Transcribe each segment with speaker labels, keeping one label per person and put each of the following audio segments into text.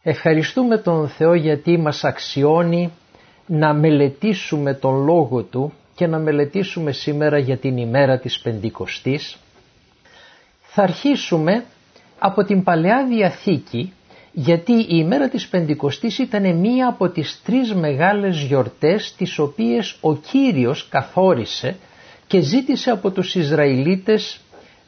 Speaker 1: Ευχαριστούμε τον Θεό γιατί μας αξιώνει να μελετήσουμε τον Λόγο Του και να μελετήσουμε σήμερα για την ημέρα της Πεντηκοστής. Θα αρχίσουμε από την Παλαιά Διαθήκη, γιατί η ημέρα της Πεντηκοστής ήταν μία από τις τρεις μεγάλες γιορτές τις οποίες ο Κύριος καθόρισε και ζήτησε από τους Ισραηλίτες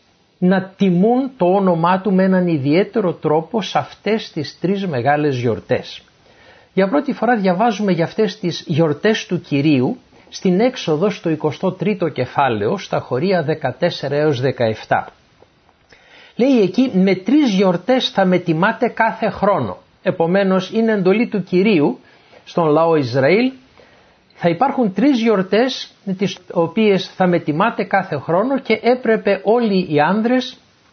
Speaker 1: να τιμούν το όνομά Του με έναν ιδιαίτερο τρόπο σε αυτές τις τρεις μεγάλες γιορτές. Για πρώτη φορά διαβάζουμε για αυτές τις γιορτές του Κυρίου στην Έξοδο στο 23ο κεφάλαιο, στα χωρία 14 έως 17. Λέει εκεί, με τρεις γιορτές θα με τιμάτε κάθε χρόνο. Επομένως είναι εντολή του Κυρίου στον λαό Ισραήλ. Θα υπάρχουν τρεις γιορτές τις οποίες θα με τιμάτε κάθε χρόνο και έπρεπε όλοι οι άνδρες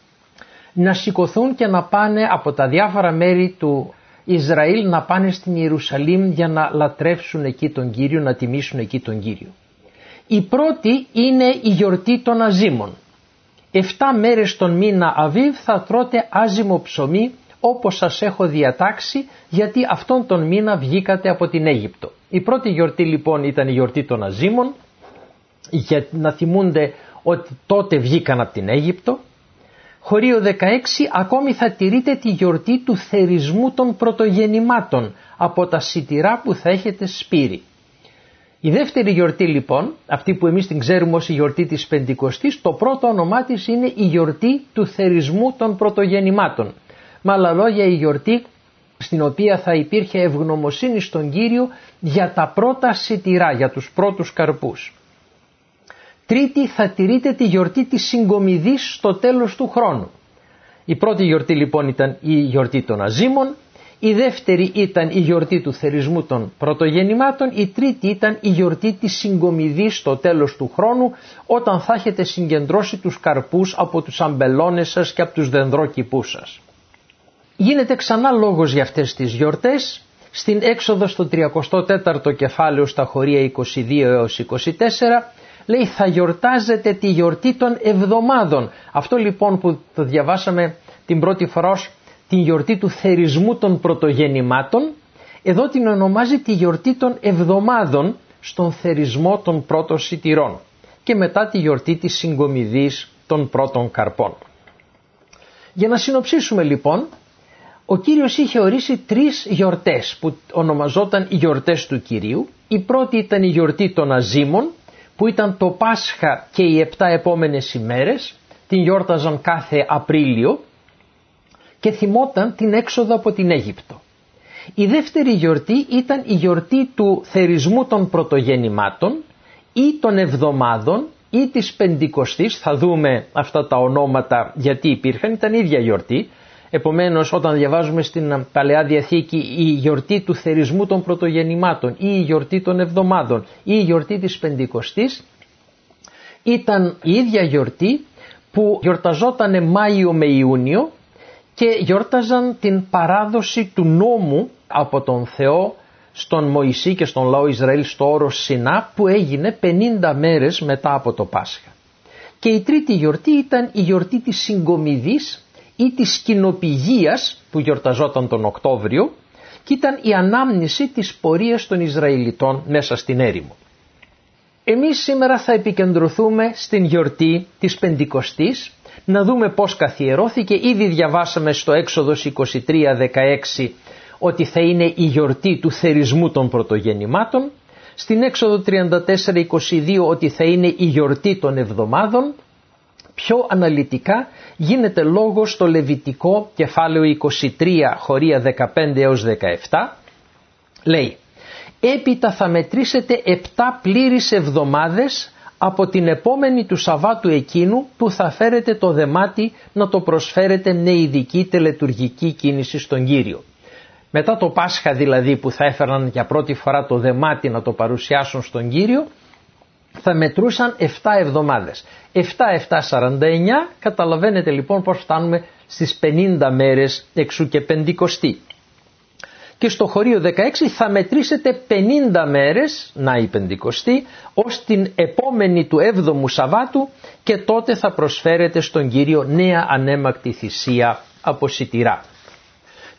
Speaker 1: να σηκωθούν και να πάνε από τα διάφορα μέρη του Ισραήλ να πάνε στην Ιερουσαλήμ για να λατρεύσουν εκεί τον Κύριο, να τιμήσουν εκεί τον Κύριο. Η πρώτη είναι η γιορτή των αζύμων. 7 μέρες τον μήνα Αβίβ θα τρώτε άζυμο ψωμί όπως σας έχω διατάξει, γιατί αυτόν τον μήνα βγήκατε από την Αίγυπτο. Η πρώτη γιορτή λοιπόν ήταν η γιορτή των αζύμων, για να θυμούνται ότι τότε βγήκαν από την Αίγυπτο. Χωρίο 16, ακόμη θα τηρείτε τη γιορτή του θερισμού των πρωτογεννημάτων από τα σιτηρά που θα έχετε σπείρει. Η δεύτερη γιορτή λοιπόν, αυτή που εμείς την ξέρουμε ως η γιορτή της Πεντηκοστής, το πρώτο όνομά της είναι η γιορτή του θερισμού των πρωτογεννημάτων. Με άλλα λόγια, η γιορτή στην οποία θα υπήρχε ευγνωμοσύνη στον Κύριο για τα πρώτα σιτηρά, για τους πρώτους καρπούς. Τρίτη, θα τηρείτε τη γιορτή της συγκομιδής στο τέλος του χρόνου. Η πρώτη γιορτή λοιπόν ήταν η γιορτή των αζύμων, η δεύτερη ήταν η γιορτή του θερισμού των πρωτογεννημάτων, η τρίτη ήταν η γιορτή της συγκομιδής στο τέλος του χρόνου, όταν θα έχετε συγκεντρώσει τους καρπούς από τους αμπελώνες σας και από τους δενδρόκηπούς σας. Γίνεται ξανά λόγος για αυτές τις γιορτές στην Έξοδο στο 34ο κεφάλαιο στα χωρία 22 έως 24. Λέει, θα γιορτάζετε τη γιορτή των εβδομάδων. Αυτό λοιπόν που το διαβάσαμε την πρώτη φορά ως την γιορτή του θερισμού των πρωτογεννημάτων, εδώ την ονομάζει τη γιορτή των εβδομάδων στον θερισμό των πρώτων σιτηρών και μετά τη γιορτή της συγκομιδής των πρώτων καρπών. Για να συνοψίσουμε λοιπόν, ο Κύριος είχε ορίσει τρεις γιορτές που ονομαζόταν οι γιορτές του Κυρίου. Η πρώτη ήταν η γιορτή των αζύμων, που ήταν το Πάσχα και οι 7 επόμενες ημέρες, την γιόρταζαν κάθε Απρίλιο και θυμόταν την έξοδο από την Αίγυπτο. Η δεύτερη γιορτή ήταν η γιορτή του θερισμού των πρωτογεννημάτων ή των εβδομάδων ή της Πεντηκοστής, θα δούμε αυτά τα ονόματα γιατί υπήρχαν, ήταν η ίδια γιορτή. Επομένως όταν διαβάζουμε στην Παλαιά Διαθήκη η γιορτή του θερισμού των πρωτογεννημάτων ή η γιορτή των εβδομάδων ή η γιορτή της Πεντηκοστής, ήταν η ίδια γιορτή που γιορταζόταν Μάιο με Ιούνιο και γιόρταζαν την παράδοση του νόμου από τον Θεό στον Μωυσή και στον λαό Ισραήλ στο όρος Σινά, που έγινε 50 μέρες μετά από το Πάσχα. Και η τρίτη γιορτή ήταν η γιορτή της συγκομιδής ή της σκηνοπηγίας που γιορταζόταν τον Οκτώβριο και ήταν η ανάμνηση της πορείας των Ισραηλιτών μέσα στην έρημο. Εμείς σήμερα θα επικεντρωθούμε στην γιορτή της Πεντηκοστής, να δούμε πώς καθιερώθηκε. Ήδη διαβάσαμε στο Έξοδος 23:16 ότι θα είναι η γιορτή του θερισμού των πρωτογεννημάτων, στην Έξοδο 34:22 ότι θα είναι η γιορτή των εβδομάδων. Πιο αναλυτικά γίνεται λόγος στο Λεβιτικό κεφάλαιο 23 χωρία 15 έως 17. Λέει, έπειτα θα μετρήσετε 7 πλήρεις εβδομάδες από την επόμενη του Σαββάτου εκείνου που θα φέρετε το δεμάτι να το προσφέρετε με ειδική τελετουργική κίνηση στον Κύριο. Μετά το Πάσχα δηλαδή που θα έφεραν για πρώτη φορά το δεμάτι να το παρουσιάσουν στον Κύριο, θα μετρούσαν 7 εβδομάδες. 7-7-49, καταλαβαίνετε λοιπόν πως φτάνουμε στις 50 μέρες εξού και Πεντηκοστή. Και στο χωρίο 16 θα μετρήσετε 50 μέρες, να η Πεντηκοστή, ως την επόμενη του 7ου Σαββάτου και τότε θα προσφέρετε στον Κύριο νέα ανέμακτη θυσία από σιτηρά.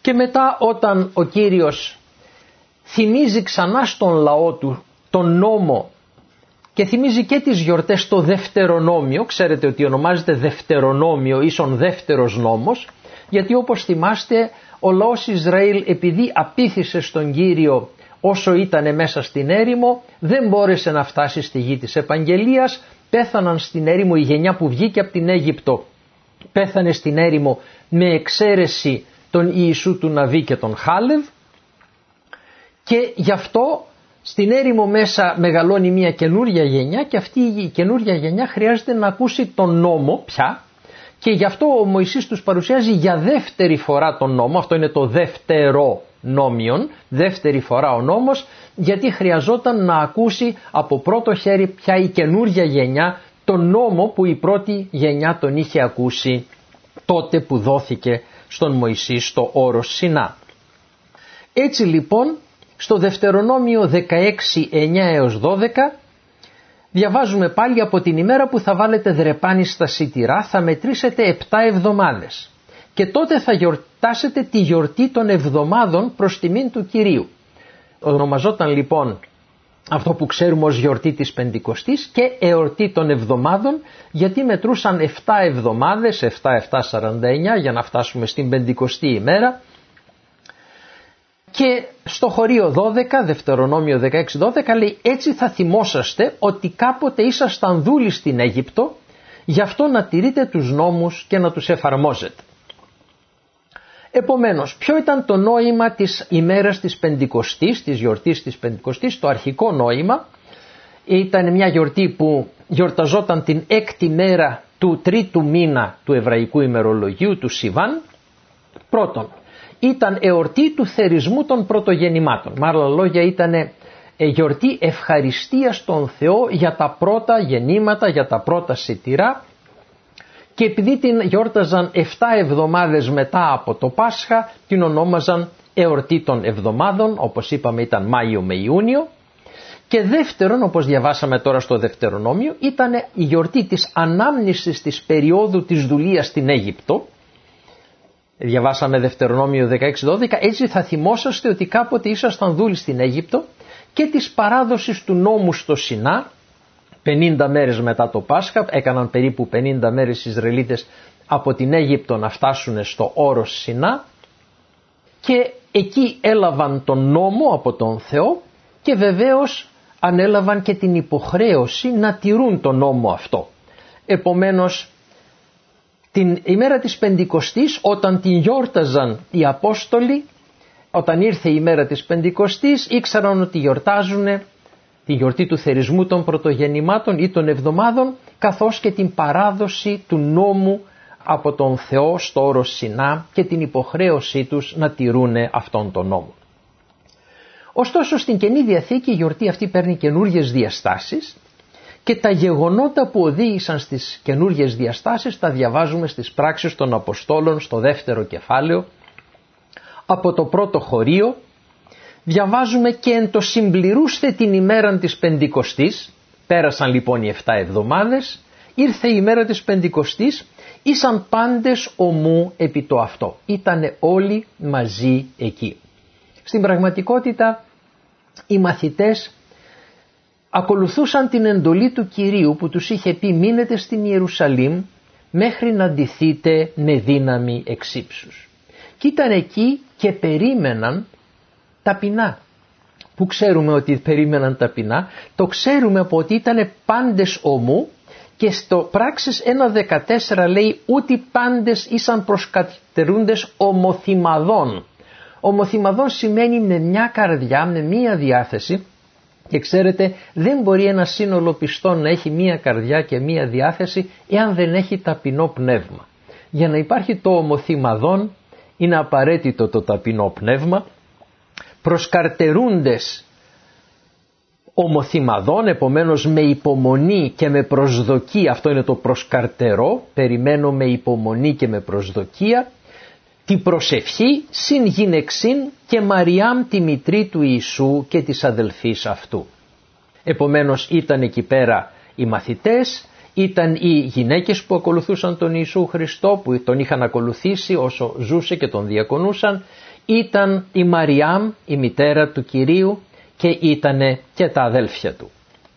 Speaker 1: Και μετά όταν ο Κύριος θυμίζει ξανά στον λαό του τον νόμο και θυμίζει και τις γιορτές το Δευτερονόμιο, ξέρετε ότι ονομάζεται Δευτερονόμιο ίσον δεύτερος νόμος, γιατί όπως θυμάστε ο λαός Ισραήλ επειδή απήθησε στον Κύριο όσο ήταν μέσα στην έρημο, δεν μπόρεσε να φτάσει στη γη της επαγγελίας, πέθαναν στην έρημο. Η γενιά που βγήκε από την Αίγυπτο πέθανε στην έρημο με εξαίρεση τον Ιησού του Ναβί και τον Χάλευ, και γι' αυτό στην έρημο μέσα μεγαλώνει μια καινούρια γενιά, και αυτή η καινούρια γενιά χρειάζεται να ακούσει τον νόμο πια, και γι' αυτό ο Μωυσής τους παρουσιάζει για δεύτερη φορά τον νόμο. Αυτό είναι το δεύτερο νόμιον, δεύτερη φορά ο νόμος, γιατί χρειαζόταν να ακούσει από πρώτο χέρι πια η καινούρια γενιά τον νόμο που η πρώτη γενιά τον είχε ακούσει τότε που δόθηκε στον Μωυσή στο όρος Σινά. Έτσι λοιπόν στο Δευτερονόμιο 16:9-12 διαβάζουμε πάλι: από την ημέρα που θα βάλετε δρεπάνι στα σιτηρά θα μετρήσετε 7 εβδομάδες και τότε θα γιορτάσετε τη γιορτή των εβδομάδων προς τιμήν του Κυρίου. Ονομαζόταν λοιπόν αυτό που ξέρουμε ως γιορτή της Πεντηκοστής και εορτή των εβδομάδων, γιατί μετρούσαν 7 εβδομάδες, 7-7-49, για να φτάσουμε στην Πεντηκοστή ημέρα. Και στο χωρίο 12, Δευτερονόμιο 16-12 λέει: έτσι θα θυμόσαστε ότι κάποτε ήσασταν δούλοι στην Αίγυπτο, γι' αυτό να τηρείτε τους νόμους και να τους εφαρμόζετε. Επομένως, ποιο ήταν το νόημα της ημέρας της Πεντηκοστής, της γιορτής της Πεντηκοστής? Το αρχικό νόημα ήταν μια γιορτή που γιορταζόταν την 6η μέρα του 3ου μήνα του εβραϊκού ημερολογίου, του Σιβάν. Πρώτον, ήταν εορτή του θερισμού των πρωτογεννημάτων. Με άλλα λόγια, ήταν γιορτή ευχαριστίας στον Θεό για τα πρώτα γεννήματα, για τα πρώτα σιτηρά, και επειδή την γιόρταζαν 7 εβδομάδες μετά από το Πάσχα, την ονόμαζαν εορτή των εβδομάδων, όπως είπαμε ήταν Μάιο με Ιούνιο. Και δεύτερον, όπως διαβάσαμε τώρα στο Δευτερονόμιο, ήταν η γιορτή της ανάμνησης της περίοδου της δουλείας στην Αίγυπτο. Διαβάσαμε Δευτερονόμιο 16-12, έτσι θα θυμόσαστε ότι κάποτε ήσασταν δούλοι στην Αίγυπτο, και της παράδοσης του νόμου στο Σινά, 50 μέρες μετά το Πάσχα, έκαναν περίπου 50 μέρες οι Ισραηλίτες από την Αίγυπτο να φτάσουν στο όρος Σινά, και εκεί έλαβαν τον νόμο από τον Θεό και βεβαίως ανέλαβαν και την υποχρέωση να τηρούν τον νόμο αυτό. Επομένως, την ημέρα της Πεντηκοστής, όταν την γιόρταζαν οι Απόστολοι, όταν ήρθε η ημέρα της Πεντηκοστής, ήξεραν ότι γιορτάζουν τη γιορτή του θερισμού των πρωτογεννημάτων ή των εβδομάδων, καθώς και την παράδοση του νόμου από τον Θεό στο όρος Σινά και την υποχρέωσή τους να τηρούν αυτόν τον νόμο. Ωστόσο, στην Καινή Διαθήκη η γιορτή αυτή παίρνει καινούριες διαστάσεις, και τα γεγονότα που οδήγησαν στις καινούριες διαστάσεις τα διαβάζουμε στις πράξεις των Αποστόλων στο δεύτερο κεφάλαιο. Από το πρώτο χωρίο διαβάζουμε: και εν το συμπληρούστε την ημέρα της Πεντηκοστής. Πέρασαν λοιπόν οι 7 εβδομάδες, ήρθε η ημέρα της Πεντηκοστής, ήσαν πάντες ομού επί το αυτό. Ήτανε όλοι μαζί εκεί. Στην πραγματικότητα οι μαθητές ακολουθούσαν την εντολή του Κυρίου που τους είχε πει: μείνετε στην Ιερουσαλήμ μέχρι να ντυθείτε με δύναμη εξ ύψους. Και ήταν εκεί και περίμεναν ταπεινά. Που ξέρουμε ότι περίμεναν ταπεινά? Το ξέρουμε από ότι ήταν πάντες ομού, και στο πράξεις 1.14 λέει: ούτι πάντες ήσαν προσκατερούντες ομοθυμαδών. Ομοθυμαδών σημαίνει με μια καρδιά, με μια διάθεση. Και ξέρετε, δεν μπορεί ένα σύνολο πιστών να έχει μία καρδιά και μία διάθεση εάν δεν έχει ταπεινό πνεύμα. Για να υπάρχει το ομοθυμαδόν είναι απαραίτητο το ταπεινό πνεύμα. Προσκαρτερούντες ομοθυμαδών, επομένως με υπομονή και με προσδοκία, αυτό είναι το προσκαρτερό, περιμένω με υπομονή και με προσδοκία, τη προσευχή συν γυναιξήν και Μαριάμ τη μητρή του Ιησού και της αδελφής αυτού. Επομένως ήταν εκεί πέρα οι μαθητές, ήταν οι γυναίκες που ακολουθούσαν τον Ιησού Χριστό, που τον είχαν ακολουθήσει όσο ζούσε και τον διακονούσαν, ήταν η Μαριάμ, η μητέρα του Κυρίου, και ήτανε και τα αδέλφια του.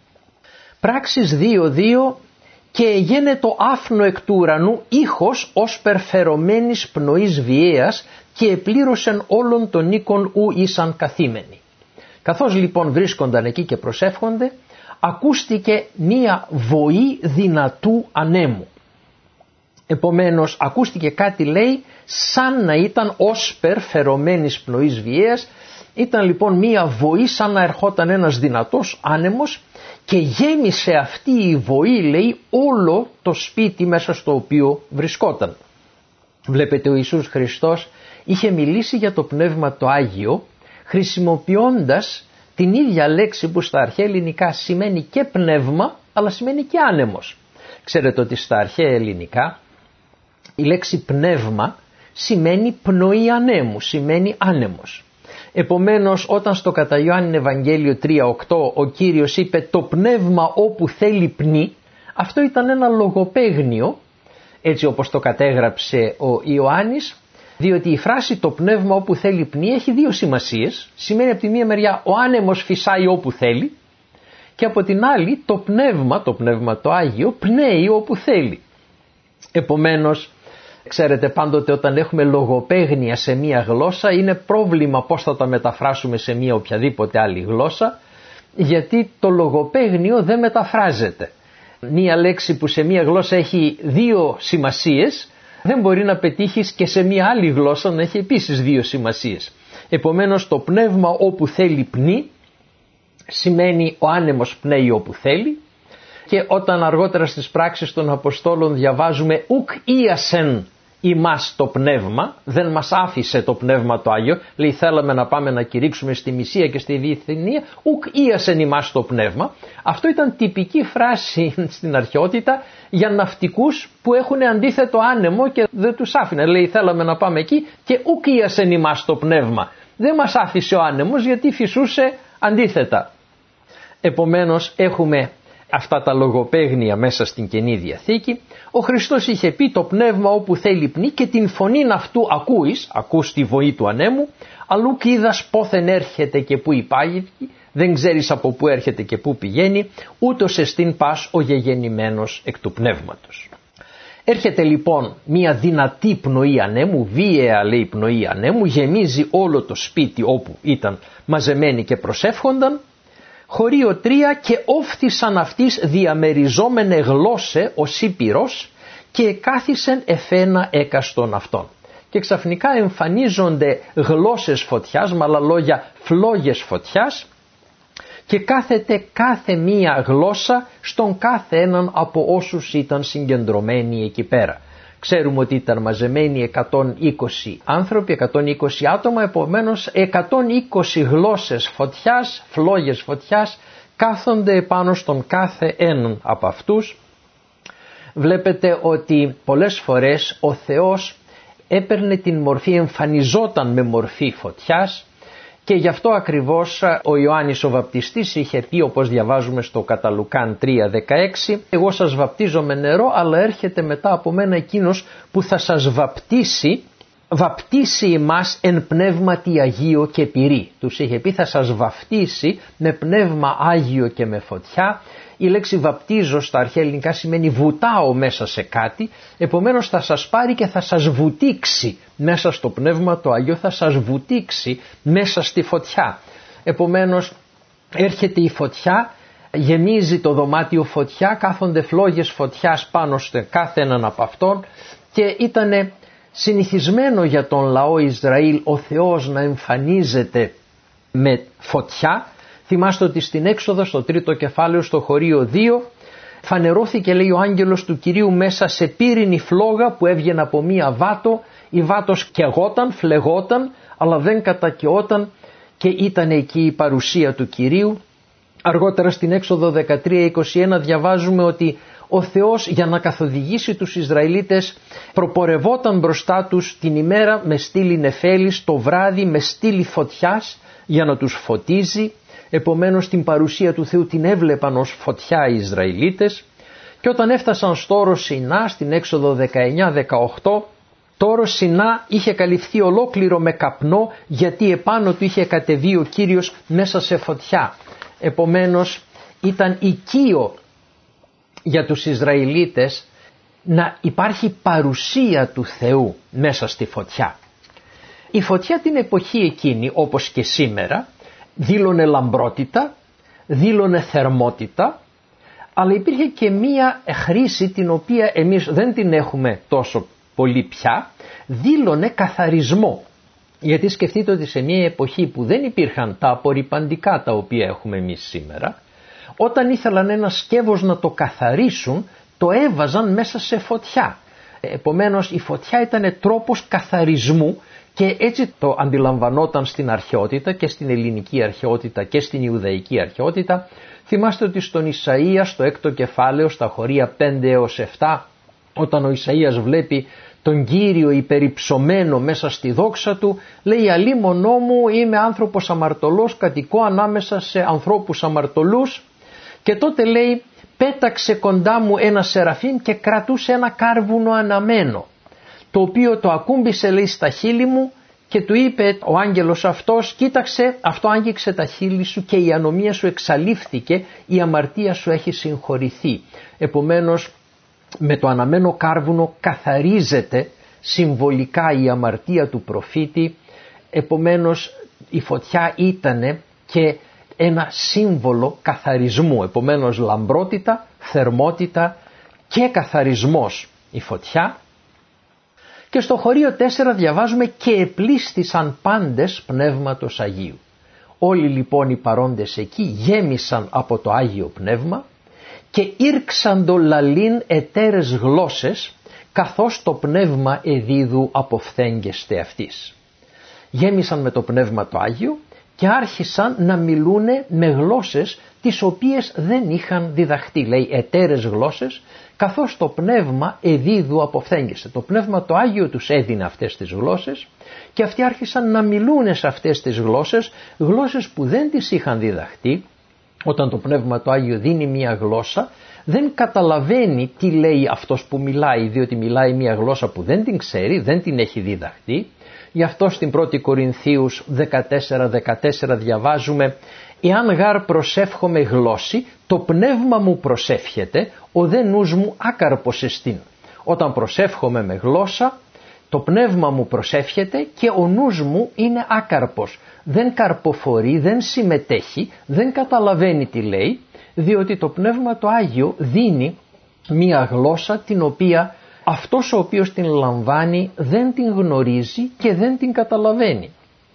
Speaker 1: Πράξεις 2:2 «Και γένετο άφνο εκ του ουρανού ήχος ως περφερωμένης πνοής βιαίας και επλήρωσεν όλων των οίκων ου ήσαν καθήμενοι». Καθώς λοιπόν βρίσκονταν εκεί και προσεύχονται, ακούστηκε μία βοή δυνατού ανέμου. Επομένως ακούστηκε κάτι, λέει, σαν να ήταν ως περφερωμένης πνοής βιαίας. Ήταν λοιπόν μία βοή σαν να ερχόταν ένας δυνατός άνεμος και γέμισε αυτή η βοή, λέει, όλο το σπίτι μέσα στο οποίο βρισκόταν. Βλέπετε, ο Ιησούς Χριστός είχε μιλήσει για το Πνεύμα το Άγιο χρησιμοποιώντας την ίδια λέξη που στα αρχαία ελληνικά σημαίνει και πνεύμα αλλά σημαίνει και άνεμος. Ξέρετε ότι στα αρχαία ελληνικά η λέξη πνεύμα σημαίνει πνοή ανέμου, σημαίνει άνεμος. Επομένως όταν στο κατά Ιωάννην Ευαγγέλιο 3:8 ο Κύριος είπε «το πνεύμα όπου θέλει πνί», αυτό ήταν ένα λογοπαίγνιο, έτσι όπως το κατέγραψε ο Ιωάννης, διότι η φράση «το πνεύμα όπου θέλει πνί» έχει δύο σημασίες. Σημαίνει από τη μία μεριά ο άνεμος φυσάει όπου θέλει και από την άλλη το πνεύμα το Άγιο πνέει όπου θέλει. Επομένως, ξέρετε, πάντοτε όταν έχουμε λογοπαίγνια σε μία γλώσσα είναι πρόβλημα πώς θα τα μεταφράσουμε σε μία οποιαδήποτε άλλη γλώσσα, γιατί το λογοπαίγνιο δεν μεταφράζεται. Μία λέξη που σε μία γλώσσα έχει δύο σημασίες δεν μπορεί να πετύχεις και σε μία άλλη γλώσσα να έχει επίσης δύο σημασίες. Επομένως το πνεύμα όπου θέλει πνί σημαίνει ο άνεμος πνέει όπου θέλει, και όταν αργότερα στις πράξεις των Αποστόλων διαβάζουμε «ουκ ίασεν ημάς το πνεύμα», δεν μας άφησε το Πνεύμα το Άγιο, λέει θέλαμε να πάμε να κηρύξουμε στη Μυσία και στη Βυθινία, «ουκ ίασεν ημάς το πνεύμα». Αυτό ήταν τυπική φράση στην αρχαιότητα για ναυτικούς που έχουν αντίθετο άνεμο και δεν τους άφηνε. Λέει θέλαμε να πάμε εκεί και «ουκ ίασεν ημάς το πνεύμα». Δεν μας άφησε ο άνεμος γιατί φυσούσε αντίθετα. Επομένως έχουμε αυτά τα λογοπαίγνια μέσα στην Καινή Διαθήκη. Ο Χριστός είχε πει το πνεύμα όπου θέλει πνί και την φωνήν αυτού ακούς τη βοή του ανέμου, αλλού κι είδας πόθεν έρχεται και που υπάγει, δεν ξέρεις από πού έρχεται και πού πηγαίνει, ούτως εστίν πας ο γεγεννημένος εκ του πνεύματος. Έρχεται λοιπόν μια δυνατή πνοή ανέμου, βίαια λέει πνοή ανέμου, γεμίζει όλο το σπίτι όπου ήταν μαζεμένοι και προσεύχονταν. Χωρίο 3 «και όφθησαν αυτής διαμεριζόμενε γλώσσε ο Σύπηρος και κάθισεν εφένα έκαστον αυτών». Και ξαφνικά εμφανίζονται γλώσσες φωτιάς, με άλλα λόγια φλόγες φωτιάς, και κάθεται κάθε μία γλώσσα στον κάθε έναν από όσους ήταν συγκεντρωμένοι εκεί πέρα. Ξέρουμε ότι ήταν μαζεμένοι 120 άνθρωποι, 120 άτομα, επομένως 120 γλώσσες φωτιάς, φλόγες φωτιάς κάθονται επάνω στον κάθε έναν από αυτούς. Βλέπετε ότι πολλές φορές ο Θεός έπαιρνε την μορφή, εμφανιζόταν με μορφή φωτιάς, και γι' αυτό ακριβώς ο Ιωάννης ο Βαπτιστής είχε πει, όπως διαβάζουμε στο κατά Λουκάν 3:16, «Εγώ σας βαπτίζω με νερό, αλλά έρχεται μετά από μένα εκείνος που θα σας βαπτίσει εμάς εν πνεύματι Αγίο και πυρί». Τους είχε πει θα σας βαπτίσει με πνεύμα Άγιο και με φωτιά. Η λέξη βαπτίζω στα αρχαία ελληνικά σημαίνει βουτάω μέσα σε κάτι, επομένως θα σας πάρει και θα σας βουτήξει μέσα στο πνεύμα το Άγιο, θα σας βουτήξει μέσα στη φωτιά. Επομένως έρχεται η φωτιά, γεμίζει το δωμάτιο φωτιά, κάθονται φλόγες φωτιάς πάνω σε κάθε έναν από αυτόν, και ήταν συνηθισμένο για τον λαό Ισραήλ ο Θεός να εμφανίζεται με φωτιά. Θυμάστε ότι στην Έξοδο, στο 3ο κεφάλαιο, στο χωρίο 2, φανερώθηκε, λέει, ο άγγελος του Κυρίου μέσα σε πύρινη φλόγα που έβγαινε από μία βάτο. Η βάτος καιγόταν, φλεγόταν, αλλά δεν κατακαιόταν, και ήταν εκεί η παρουσία του Κυρίου. Αργότερα στην Έξοδο 13:21 διαβάζουμε ότι ο Θεός για να καθοδηγήσει τους Ισραηλίτες προπορευόταν μπροστά τους την ημέρα με στήλη νεφέλης, το βράδυ με στήλη φωτιάς για να τους φωτίζει. Επομένως την παρουσία του Θεού την έβλεπαν ως φωτιά οι Ισραηλίτες, και όταν έφτασαν στο όρος Σινά στην Έξοδο 19:18 Τώρα Σινά είχε καλυφθεί ολόκληρο με καπνό, γιατί επάνω του είχε κατεβεί ο Κύριος μέσα σε φωτιά. Επομένως ήταν οικείο για τους Ισραηλίτες να υπάρχει παρουσία του Θεού μέσα στη φωτιά. Η φωτιά την εποχή εκείνη, όπως και σήμερα, δήλωνε λαμπρότητα, δήλωνε θερμότητα, αλλά υπήρχε και μία χρήση την οποία εμείς δεν την έχουμε τόσο πολύ πια, δήλωνε καθαρισμό. Γιατί σκεφτείτε ότι σε μια εποχή που δεν υπήρχαν τα απορρυπαντικά τα οποία έχουμε εμείς σήμερα, όταν ήθελαν ένα σκεύος να το καθαρίσουν, το έβαζαν μέσα σε φωτιά. Επομένως η φωτιά ήταν τρόπος καθαρισμού και έτσι το αντιλαμβανόταν στην αρχαιότητα και στην ελληνική αρχαιότητα και στην Ιουδαϊκή αρχαιότητα. Θυμάστε ότι στον Ισαΐα, στο 6ο κεφάλαιο, στα χωρία 5 έως 7, όταν ο Ισαΐας βλέπει τον Κύριο υπερυψωμένο μέσα στη δόξα του, λέει «Αλίμονό μου, είμαι άνθρωπος αμαρτωλός, κατοικώ ανάμεσα σε ανθρώπους αμαρτωλούς», και τότε λέει «Πέταξε κοντά μου ένα σεραφείμ και κρατούσε ένα κάρβουνο αναμένο, το οποίο το ακούμπησε, λέει, στα χείλη μου, και του είπε ο άγγελος αυτός, κοίταξε, αυτό άγγιξε τα χείλη σου και η ανομία σου εξαλείφθηκε, η αμαρτία σου έχει συγχωρηθεί». Επομένως με το αναμένο κάρβουνο καθαρίζεται συμβολικά η αμαρτία του προφήτη. Επομένως η φωτιά ήτανε και ένα σύμβολο καθαρισμού. Επομένως λαμπρότητα, θερμότητα και καθαρισμός η φωτιά. Και στο χωρίο 4 διαβάζουμε «Και επλήστησαν πάντες Πνεύματος Αγίου». Όλοι λοιπόν οι παρόντες εκεί γέμισαν από το Άγιο Πνεύμα και ήρξαντο λαλήν εταίρες γλώσσες, καθώς το Πνεύμα εδίδου αποφθέγγεστε αυτής. Γέμισαν με το Πνεύμα το Άγιο και άρχισαν να μιλούνε με γλώσσες τις οποίες δεν είχαν διδαχτεί. Λέει εταίρες γλώσσες, καθώς το Πνεύμα εδίδου αποφθέγγεστε. Το Πνεύμα το Άγιο τους έδινε αυτές τις γλώσσες και αυτοί άρχισαν να μιλούνε σε αυτές τις γλώσσες, γλώσσες που δεν τις είχαν διδαχτεί. Όταν το Πνεύμα το Άγιο δίνει μία γλώσσα, δεν καταλαβαίνει τι λέει αυτός που μιλάει, διότι μιλάει μία γλώσσα που δεν την ξέρει, δεν την έχει διδαχτεί. Γι' αυτό στην 1η Κορινθίους 14:14 διαβάζουμε «Εάν γάρ προσεύχομαι γλώσσι, το πνεύμα μου προσεύχεται, ο δε νους μου άκαρπος εστίν». Όταν προσεύχομαι με γλώσσα, το πνεύμα μου προσεύχεται και ο νους μου είναι άκαρπος. Δεν καρποφορεί, δεν συμμετέχει, δεν καταλαβαίνει τι λέει, διότι το Πνεύμα το Άγιο δίνει μία γλώσσα την οποία αυτός ο οποίος την λαμβάνει δεν την γνωρίζει και δεν την καταλαβαίνει.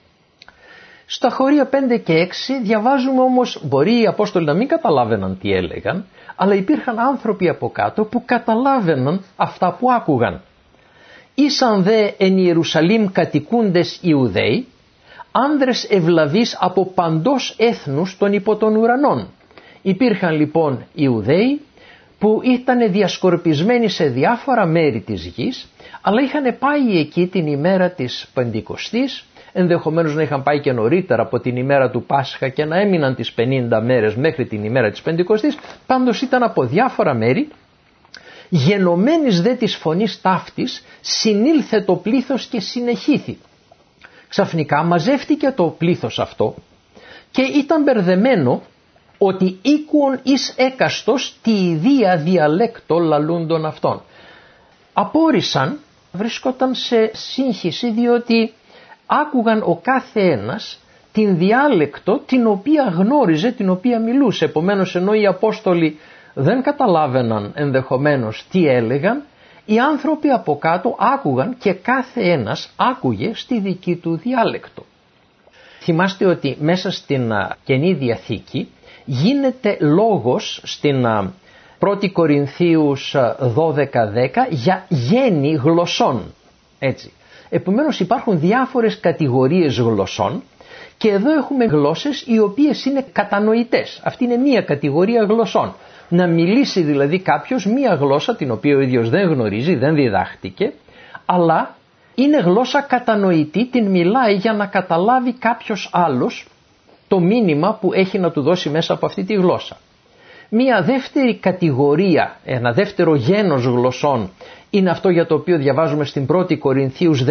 Speaker 1: Στα χωρία 5 και 6 διαβάζουμε όμως, μπορεί οι Απόστολοι να μην καταλάβαιναν τι έλεγαν, αλλά υπήρχαν άνθρωποι από κάτω που καταλάβαιναν αυτά που άκουγαν. «Ήσαν δε εν Ιερουσαλήμ κατοικούντες Ιουδαίοι, άνδρες ευλαβείς από παντός έθνους των υπό των ουρανών». Υπήρχαν λοιπόν Ιουδαίοι που ήταν διασκορπισμένοι σε διάφορα μέρη της γης, αλλά είχαν πάει εκεί την ημέρα της Πεντηκοστής, ενδεχομένως να είχαν πάει και νωρίτερα από την ημέρα του Πάσχα και να έμειναν τις 50 μέρες μέχρι την ημέρα της Πεντηκοστής, πάντως ήταν από διάφορα μέρη. Γενομένης δε της φωνής ταύτης συνήλθε το πλήθος και συνεχήθη. Ξαφνικά μαζεύτηκε το πλήθος αυτό και ήταν μπερδεμένο ότι οίκουον εις έκαστος τη ιδία διαλέκτο λαλούντων αυτών. Απόρρισαν, βρίσκονταν σε σύγχυση, διότι άκουγαν ο κάθε ένας την διάλεκτο την οποία γνώριζε, την οποία μιλούσε. Επομένως, ενώ οι Απόστολοι δεν καταλάβαιναν ενδεχομένως τι έλεγαν, οι άνθρωποι από κάτω άκουγαν και κάθε ένας άκουγε στη δική του διάλεκτο. Θυμάστε ότι μέσα στην Καινή Διαθήκη γίνεται λόγος στην 1η Κορινθίους 12:10 για γέννη γλωσσών. Έτσι. Επομένως υπάρχουν διάφορες κατηγορίες γλωσσών και εδώ έχουμε γλώσσες οι οποίες είναι κατανοητές. Αυτή είναι μία κατηγορία γλωσσών. Να μιλήσει δηλαδή κάποιος μία γλώσσα την οποία ο ίδιος δεν γνωρίζει, δεν διδάχτηκε, αλλά είναι γλώσσα κατανοητή, την μιλάει για να καταλάβει κάποιος άλλος το μήνυμα που έχει να του δώσει μέσα από αυτή τη γλώσσα. Μία δεύτερη κατηγορία, ένα δεύτερο γένος γλωσσών είναι αυτό για το οποίο διαβάζουμε στην 1η Κορινθίους 14,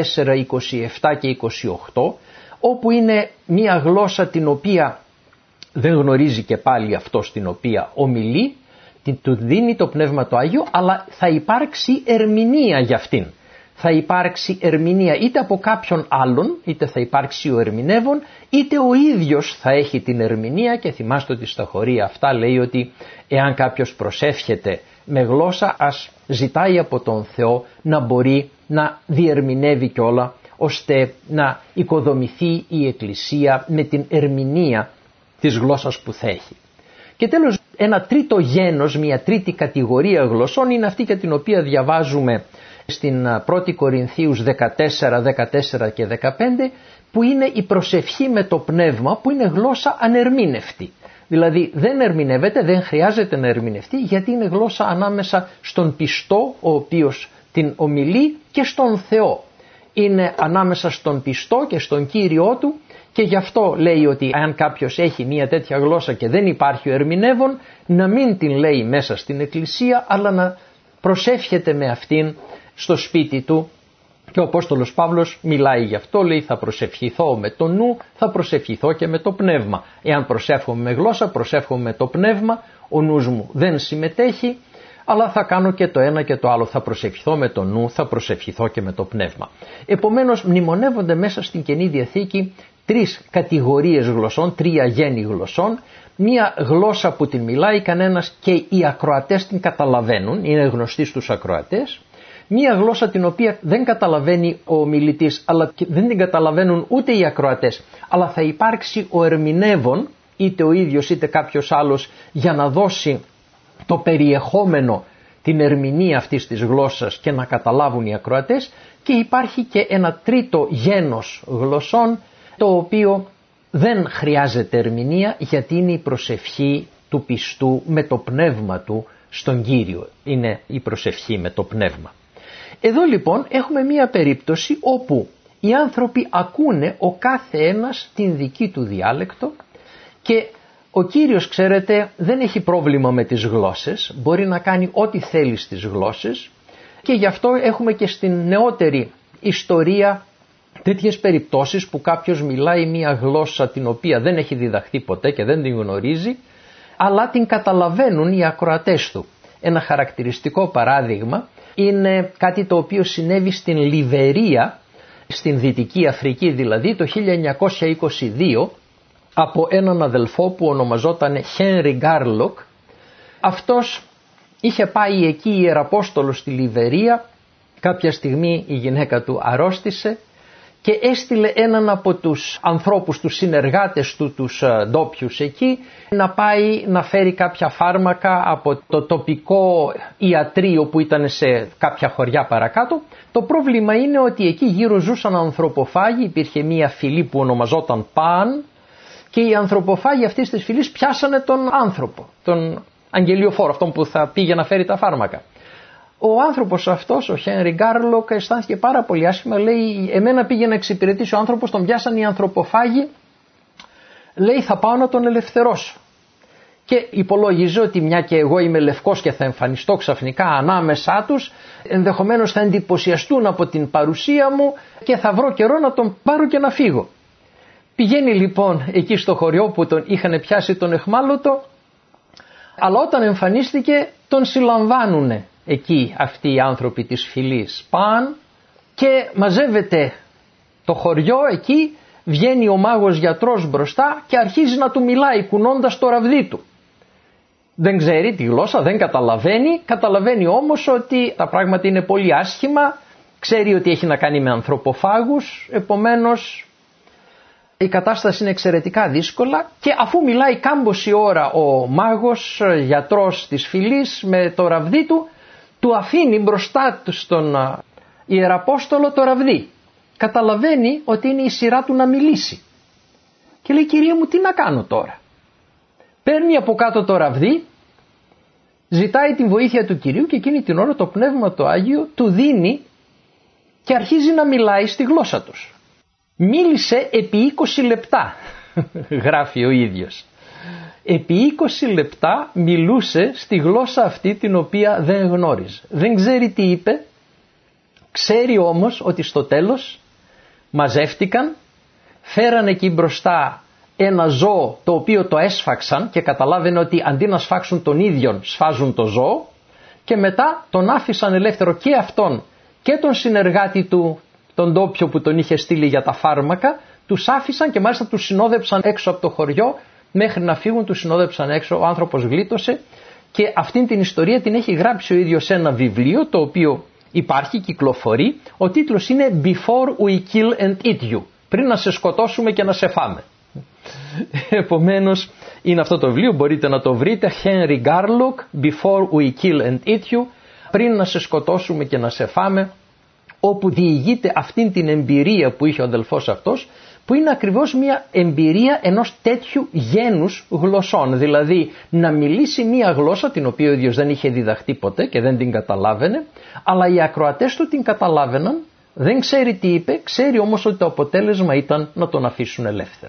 Speaker 1: 27 και 28, όπου είναι μία γλώσσα την οποία δεν γνωρίζει και πάλι αυτός την οποία ομιλεί, του δίνει το Πνεύμα το Άγιο, αλλά θα υπάρξει ερμηνεία για αυτήν. Θα υπάρξει ερμηνεία είτε από κάποιον άλλον, είτε θα υπάρξει ο ερμηνεύων, είτε ο ίδιος θα έχει την ερμηνεία. Και θυμάστε ότι στα χωρία αυτά λέει ότι εάν κάποιος προσεύχεται με γλώσσα, ας ζητάει από τον Θεό να μπορεί να διερμηνεύει κιόλα, ώστε να οικοδομηθεί η Εκκλησία με την ερμηνεία της γλώσσας που θα έχει. Και τέλος, ένα τρίτο γένος, μια τρίτη κατηγορία γλωσσών είναι αυτή για την οποία διαβάζουμε στην 1η Κορινθίους 14, 14 και 15, που είναι η προσευχή με το πνεύμα, που είναι γλώσσα ανερμήνευτη. Δηλαδή δεν ερμηνεύεται, δεν χρειάζεται να ερμηνευτεί, γιατί είναι γλώσσα ανάμεσα στον πιστό, ο οποίος την ομιλεί, και στον Θεό. Είναι ανάμεσα στον πιστό και στον Κύριό του, και γι' αυτό λέει ότι αν κάποιος έχει μια τέτοια γλώσσα και δεν υπάρχει ο ερμηνεύων, να μην την λέει μέσα στην εκκλησία, αλλά να προσεύχεται με αυτήν στο σπίτι του. Και ο Απόστολος Παύλος μιλάει γι' αυτό, λέει θα προσευχηθώ με το νου, θα προσευχηθώ και με το πνεύμα. Εάν προσεύχομαι με γλώσσα, προσεύχομαι με το πνεύμα, ο νους μου δεν συμμετέχει, αλλά θα κάνω και το ένα και το άλλο, θα προσευχηθώ με το νου, θα προσευχηθώ και με το πνεύμα. Επομένως μνημονεύονται μέσα στην Καινή Διαθήκη τρεις κατηγορίες γλωσσών, τρία γένη γλωσσών. Μία γλώσσα που την μιλάει κανένας και οι ακροατές την καταλαβαίνουν, είναι γνωστή στους ακροατές. Μία γλώσσα την οποία δεν καταλαβαίνει ο ομιλητής, αλλά δεν την καταλαβαίνουν ούτε οι ακροατές, αλλά θα υπάρξει ο ερμηνεύων, είτε ο ίδιος είτε κάποιος άλλος, για να δώσει το περιεχόμενο, την ερμηνεία αυτής της γλώσσας και να καταλάβουν οι ακροατές. Και υπάρχει και ένα τρίτο γένος γλωσσών, το οποίο δεν χρειάζεται ερμηνεία, γιατί είναι η προσευχή του πιστού με το πνεύμα του στον Κύριο. Είναι η προσευχή με το πνεύμα. Εδώ λοιπόν έχουμε μία περίπτωση όπου οι άνθρωποι ακούνε ο κάθε ένας την δική του διάλεκτο, και ο Κύριος, ξέρετε, δεν έχει πρόβλημα με τις γλώσσες, μπορεί να κάνει ό,τι θέλει στις γλώσσες, και γι' αυτό έχουμε και στην νεότερη ιστορία τέτοιες περιπτώσεις που κάποιος μιλάει μία γλώσσα την οποία δεν έχει διδαχθεί ποτέ και δεν την γνωρίζει, αλλά την καταλαβαίνουν οι ακροατές του. Ένα χαρακτηριστικό παράδειγμα είναι κάτι το οποίο συνέβη στην Λιβερία, στην Δυτική Αφρική δηλαδή, το 1922, από έναν αδελφό που ονομαζόταν Χένρι Γκάρλοκ. Αυτός είχε πάει εκεί ιεραπόστολος στη Λιβερία, κάποια στιγμή η γυναίκα του αρρώστησε και έστειλε έναν από τους ανθρώπους, τους συνεργάτες του, τους ντόπιους εκεί, να πάει να φέρει κάποια φάρμακα από το τοπικό ιατρείο που ήταν σε κάποια χωριά παρακάτω. Το πρόβλημα είναι ότι εκεί γύρω ζούσαν ανθρωποφάγοι, υπήρχε μία φυλή που ονομαζόταν Παν, και οι ανθρωποφάγοι αυτής της φυλής πιάσανε τον άνθρωπο, τον αγγελιοφόρο, αυτόν που θα πήγε να φέρει τα φάρμακα. Ο άνθρωπος αυτός, ο Χένρι Γκάρλοκ, αισθάνθηκε πάρα πολύ άσχημα. Λέει, εμένα πήγε να εξυπηρετήσει ο άνθρωπος, τον πιάσαν οι ανθρωποφάγοι, λέει θα πάω να τον ελευθερώσω. Και υπολόγιζε ότι μια και εγώ είμαι λευκός και θα εμφανιστώ ξαφνικά ανάμεσά τους, ενδεχομένως θα εντυπωσιαστούν από την παρουσία μου και θα βρω καιρό να τον πάρω και να φύγω. Πηγαίνει λοιπόν εκεί στο χωριό που τον είχαν πιάσει τον εχμάλωτο, αλλά όταν εμφανίστηκε τον συλλαμβάνουνε εκεί αυτοί οι άνθρωποι της φυλής Παν, και μαζεύεται το χωριό εκεί, βγαίνει ο μάγος γιατρός μπροστά και αρχίζει να του μιλάει κουνώντας το ραβδί του. Δεν ξέρει τη γλώσσα, δεν καταλαβαίνει όμως ότι τα πράγματα είναι πολύ άσχημα, ξέρει ότι έχει να κάνει με ανθρωποφάγους, επομένως η κατάσταση είναι εξαιρετικά δύσκολα, και αφού μιλάει κάμποση ώρα ο μάγος γιατρός της φυλής με το ραβδί του, του αφήνει μπροστά του στον ιεραπόστολο το ραβδί. Καταλαβαίνει ότι είναι η σειρά του να μιλήσει και λέει, κυρία μου, τι να κάνω τώρα. Παίρνει από κάτω το ραβδί, ζητάει την βοήθεια του Κυρίου, και εκείνη την ώρα το Πνεύμα το Άγιο του δίνει και αρχίζει να μιλάει στη γλώσσα τους. Μίλησε επί 20 λεπτά, γράφει ο ίδιος. Επί 20 λεπτά μιλούσε στη γλώσσα αυτή την οποία δεν γνώριζε. Δεν ξέρει τι είπε, ξέρει όμως ότι στο τέλος μαζεύτηκαν, φέρανε εκεί μπροστά ένα ζώο το οποίο το έσφαξαν και καταλάβαινε ότι αντί να σφάξουν τον ίδιον σφάζουν το ζώο, και μετά τον άφησαν ελεύθερο και αυτόν και τον συνεργάτη του, τον ντόπιο που τον είχε στείλει για τα φάρμακα, τους άφησαν και μάλιστα τους συνόδεψαν έξω από το χωριό. Μέχρι να φύγουν τους συνόδεψαν έξω, ο άνθρωπος γλίτωσε, και αυτήν την ιστορία την έχει γράψει ο ίδιος σε ένα βιβλίο το οποίο υπάρχει, κυκλοφορεί. Ο τίτλος είναι Before we kill and eat you, πριν να σε σκοτώσουμε και να σε φάμε. Επομένως είναι αυτό το βιβλίο, μπορείτε να το βρείτε, Henry Garlock, Before we kill and eat you, πριν να σε σκοτώσουμε και να σε φάμε, όπου διηγείται αυτήν την εμπειρία που είχε ο αδελφός αυτός, που είναι ακριβώς μια εμπειρία ενός τέτοιου γένους γλωσσών, δηλαδή να μιλήσει μια γλώσσα την οποία ο ίδιος δεν είχε διδαχτεί ποτέ και δεν την καταλάβαινε, αλλά οι ακροατές του την καταλάβαιναν, δεν ξέρει τι είπε, ξέρει όμως ότι το αποτέλεσμα ήταν να τον αφήσουν ελεύθερο.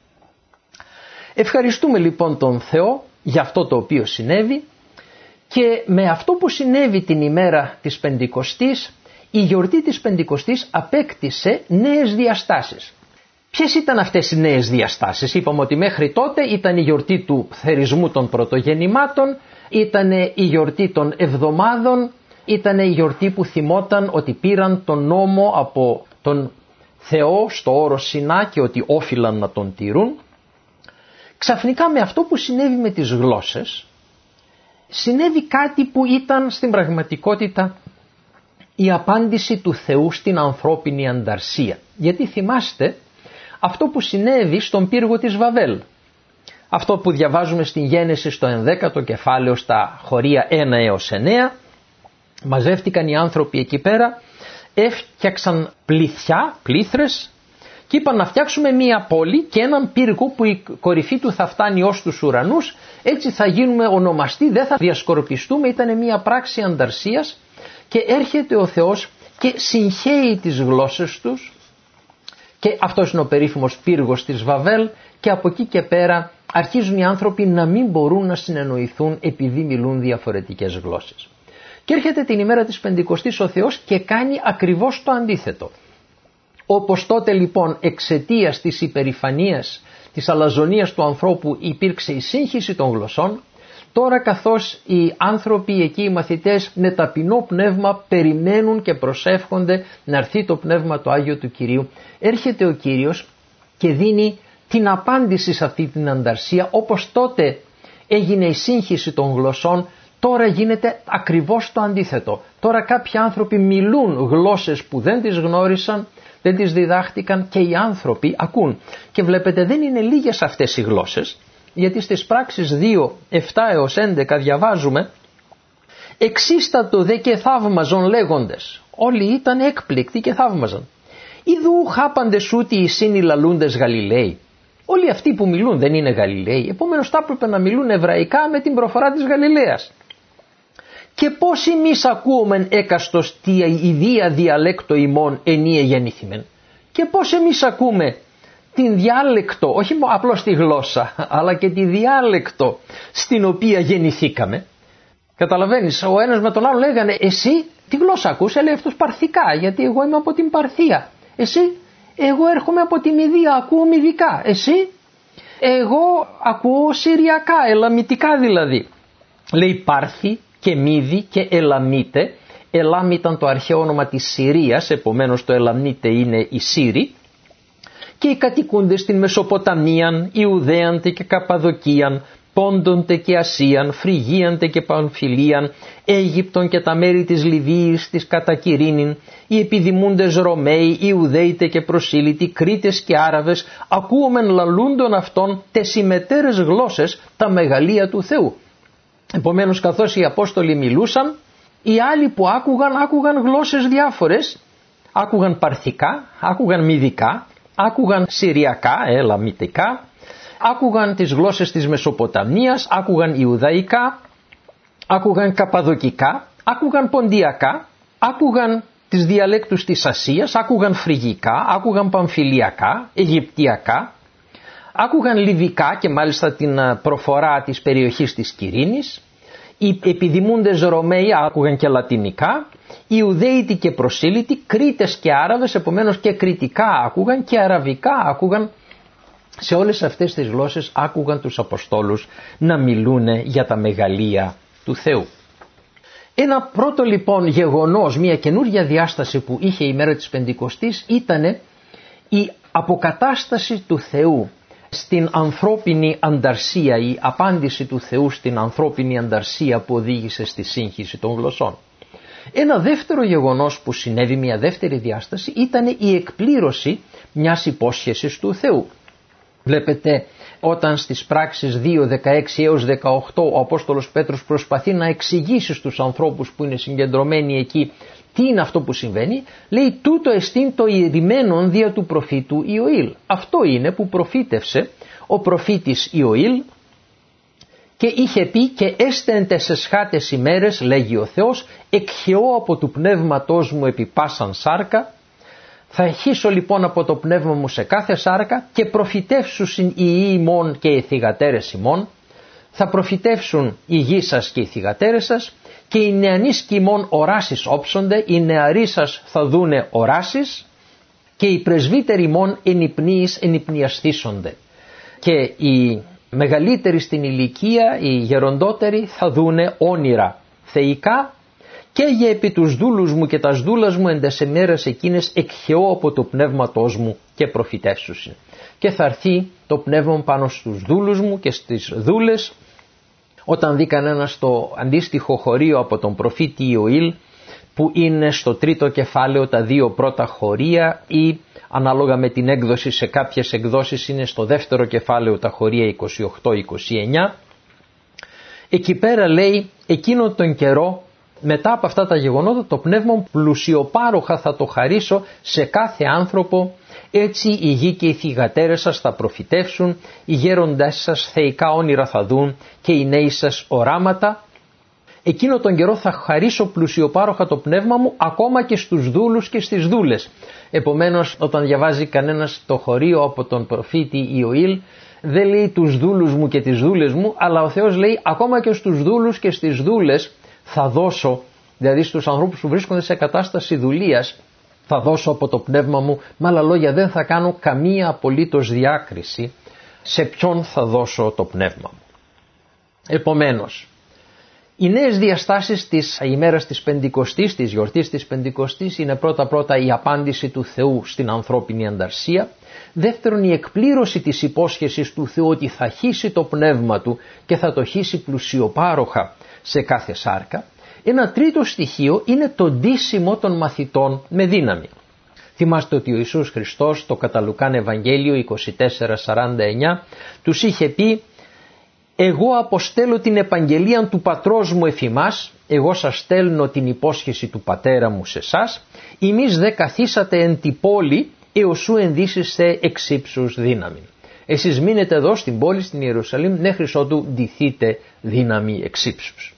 Speaker 1: Ευχαριστούμε λοιπόν τον Θεό για αυτό το οποίο συνέβη, και με αυτό που συνέβη την ημέρα της Πεντηκοστής, η γιορτή της Πεντηκοστής απέκτησε νέες διαστάσεις. Ποιες ήταν αυτές οι νέες διαστάσεις? Είπαμε ότι μέχρι τότε ήταν η γιορτή του θερισμού των πρωτογεννημάτων, ήταν η γιορτή των εβδομάδων, ήταν η γιορτή που θυμόταν ότι πήραν τον νόμο από τον Θεό στο όρος Σινά και ότι όφυλαν να τον τηρούν. Ξαφνικά με αυτό που συνέβη με τις γλώσσες, συνέβη κάτι που ήταν στην πραγματικότητα η απάντηση του Θεού στην ανθρώπινη ανταρσία. Γιατί θυμάστε αυτό που συνέβη στον πύργο της Βαβέλ. Αυτό που διαβάζουμε στην Γένεση στο 11ο κεφάλαιο στα χωρία 1 έως 9. Μαζεύτηκαν οι άνθρωποι εκεί πέρα, έφτιαξαν πλήθρες και είπαν να φτιάξουμε μία πόλη και έναν πύργο που η κορυφή του θα φτάνει ως τους ουρανούς, έτσι θα γίνουμε ονομαστοί, δεν θα διασκορπιστούμε. Ήταν μία πράξη ανταρσίας, και έρχεται ο Θεός και συγχέει τις γλώσσες τους, και αυτός είναι ο περίφημος πύργος της Βαβέλ, και από εκεί και πέρα αρχίζουν οι άνθρωποι να μην μπορούν να συνεννοηθούν επειδή μιλούν διαφορετικές γλώσσες. Και έρχεται την ημέρα της Πεντηκοστής ο Θεός και κάνει ακριβώς το αντίθετο. Όπως τότε λοιπόν εξαιτίας της υπερηφανίας, της αλαζονίας του ανθρώπου υπήρξε η σύγχυση των γλωσσών, τώρα καθώς οι άνθρωποι εκεί, οι μαθητές, με ταπεινό πνεύμα περιμένουν και προσεύχονται να έρθει το Πνεύμα το Άγιο του Κυρίου, έρχεται ο Κύριος και δίνει την απάντηση σε αυτή την ανταρσία. Όπως τότε έγινε η σύγχυση των γλωσσών, τώρα γίνεται ακριβώς το αντίθετο. Τώρα κάποιοι άνθρωποι μιλούν γλώσσες που δεν τις γνώρισαν, δεν τις διδάχτηκαν, και οι άνθρωποι ακούν. Και βλέπετε, δεν είναι λίγες αυτές οι γλώσσες, γιατί στις πράξεις 2, 7 έως 11 διαβάζουμε «Εξίστατο δε και θαύμαζον λέγοντες». Όλοι ήταν έκπληκτοι και θαύμαζαν. «Ιδού χάπαντες ούτι οι σύνοι λαλούντες Γαλιλαίοι». Όλοι αυτοί που μιλούν δεν είναι Γαλιλαίοι, επομένως θα έπρεπε να μιλούν εβραϊκά με την προφορά της Γαλιλαίας. «Και πώς εμείς ακούομεν έκαστος τι ιδία διαλέκτο ημών ενίε γεννήθημεν». Και πώς εμείς ακούμε την διάλεκτο, όχι απλώς τη γλώσσα, αλλά και τη διάλεκτο στην οποία γεννηθήκαμε. Καταλαβαίνεις, ο ένας με τον άλλο λέγανε «Εσύ τι γλώσσα ακούς?» Λέει αυτός «Παρθικά, γιατί εγώ είμαι από την Παρθία». «Εσύ?» «Εγώ έρχομαι από τη Μηδία, ακούω μηδικά». «Εσύ?» «Εγώ ακούω συριακά, ελαμιτικά δηλαδή». Λέει Πάρθη και Μύδη και Ελαμίτε. Ελάμ ήταν το αρχαίο όνομα της Συρίας, επομένως το Ελαμίτε είναι η Σύρη. Και οι κατοικούντες στην Μεσοποταμίαν, Ιουδαίαντε και Καπαδοκίαν, Πόντοντε και Ασίαν, Φρυγίαντε και Παμφιλίαν, Αίγυπτον και τα μέρη της Λιβύης, της Κατακυρίνην, οι επιδημούντες Ρωμαίοι, Ιουδαίτε και Προσήλυτοι, Κρήτες και Άραβες, ακούομεν λαλούντων αυτών τες ημετέρες γλώσσες τα μεγαλεία του Θεού. Επομένως, καθώς οι Απόστολοι μιλούσαν, οι άλλοι που άκουγαν γλώσσες διάφορες, άκουγαν παρθικά, άκουγαν μυδικά, άκουγαν συριακά, ελαμιτικά, άκουγαν τις γλώσσες της Μεσοποταμίας, άκουγαν Ιουδαϊκά, άκουγαν Καπαδοκικά, άκουγαν Ποντιακά, άκουγαν τις διαλέκτους της Ασίας, άκουγαν Φρυγικά, άκουγαν Παμφιλιακά, Αιγυπτιακά, άκουγαν λιβικά και μάλιστα την προφορά της περιοχής της Κυρίνης. Οι επιδημούντες Ρωμαίοι άκουγαν και λατινικά, οι Ιουδαίοι και προσήλυτοι, Κρήτες και Άραβες, επομένως και κρητικά άκουγαν και αραβικά άκουγαν. Σε όλες αυτές τις γλώσσες άκουγαν τους Αποστόλους να μιλούν για τα μεγαλεία του Θεού. Ένα πρώτο λοιπόν γεγονός, μια καινούργια διάσταση που είχε η μέρα της Πεντηκοστής ήταν η αποκατάσταση του Θεού στην ανθρώπινη ανταρσία, η απάντηση του Θεού στην ανθρώπινη ανταρσία που οδήγησε στη σύγχυση των γλωσσών. Ένα δεύτερο γεγονός που συνέβη, μια δεύτερη διάσταση, ήταν η εκπλήρωση μιας υπόσχεσης του Θεού. Βλέπετε όταν στις πράξεις 2, 16 έως 18 ο Απόστολος Πέτρος προσπαθεί να εξηγήσει στους ανθρώπους που είναι συγκεντρωμένοι εκεί τι είναι αυτό που συμβαίνει, λέει τούτο εστίν το ιερημένον δια του προφήτου Ιωήλ. Αυτό είναι που προφήτευσε ο προφήτης Ιωήλ και είχε πει και έστε εν τες εσχάτες ημέρες, λέγει ο Θεός, εκχεώ από του πνεύματός μου επί πάσαν σάρκα. Θα αρχίσω λοιπόν από το πνεύμα μου σε κάθε σάρκα και προφητεύσουσιν οι ιοί ημών και οι θυγατέρες ημών. Θα προφητεύσουν οι γη σας και οι θυγατέρες σας και οι νεανείς κι ημών οράσεις όψονται, οι νεαροί σας θα δούνε οράσεις και οι πρεσβύτεροι ημών ενυπνίεις ενυπνιαστήσονται. Και οι μεγαλύτεροι στην ηλικία, οι γεροντότεροι θα δούνε όνειρα θεϊκά. Και για επί τους δούλους μου και τας δούλας μου εν τες ημέρες εκείνες εκχεώ από το πνεύματός μου και προφητεύσουσιν. Και θα έρθει το πνεύμα πάνω στους δούλους μου και στις δούλες. Όταν δει κανένα το αντίστοιχο χωρίο από τον προφήτη Ιωήλ που είναι στο τρίτο κεφάλαιο τα δύο πρώτα χωρία ή ανάλογα με την έκδοση σε κάποιες εκδόσεις είναι στο δεύτερο κεφάλαιο τα χωρία 28-29, εκεί πέρα λέει εκείνο τον καιρό μετά από αυτά τα γεγονότα το πνεύμα πλουσιοπάροχα θα το χαρίσω σε κάθε άνθρωπο, έτσι οι γη και οι θυγατέρες σας θα προφητεύσουν, οι γέροντές σας θεϊκά όνειρα θα δουν και οι νέοι σας οράματα. Εκείνο τον καιρό θα χαρίσω πλουσιοπάροχα το πνεύμα μου ακόμα και στους δούλους και στις δούλες. Επομένως όταν διαβάζει κανένας το χωρίο από τον προφήτη Ιωήλ δεν λέει τους δούλους μου και τις δούλες μου, αλλά ο Θεός λέει ακόμα και στους δούλους και στις δούλες θα δώσω, δηλαδή στους ανθρώπους που βρίσκονται σε κατάσταση δουλείας, θα δώσω από το πνεύμα μου, με άλλα λόγια δεν θα κάνω καμία απολύτως διάκριση σε ποιον θα δώσω το πνεύμα μου. Επομένως, οι νέες διαστάσεις της ημέρας της Πεντηκοστής, της γιορτής της Πεντηκοστής είναι πρώτα η απάντηση του Θεού στην ανθρώπινη ανταρσία, δεύτερον η εκπλήρωση της υπόσχεσης του Θεού ότι θα χύσει το πνεύμα του και θα το χύσει πλουσιοπάροχα σε κάθε σάρκα. Ένα τρίτο στοιχείο είναι το ντύσιμο των μαθητών με δύναμη. Θυμάστε ότι ο Ιησούς Χριστός το κατά Λουκάν Ευαγγέλιο 24:49 τους είχε πει «Εγώ αποστέλω την επαγγελία του πατρός μου εφ' ημάς, εγώ σας στέλνω την υπόσχεση του πατέρα μου σε εσάς, ημείς δε καθίσατε εν τη πόλη έως σου ενδύσεστε εξ ύψους δύναμη». Εσείς μείνετε εδώ στην πόλη, στην Ιερουσαλήμ, μέχρι ότου ντυθείτε δύναμη εξ ύψους.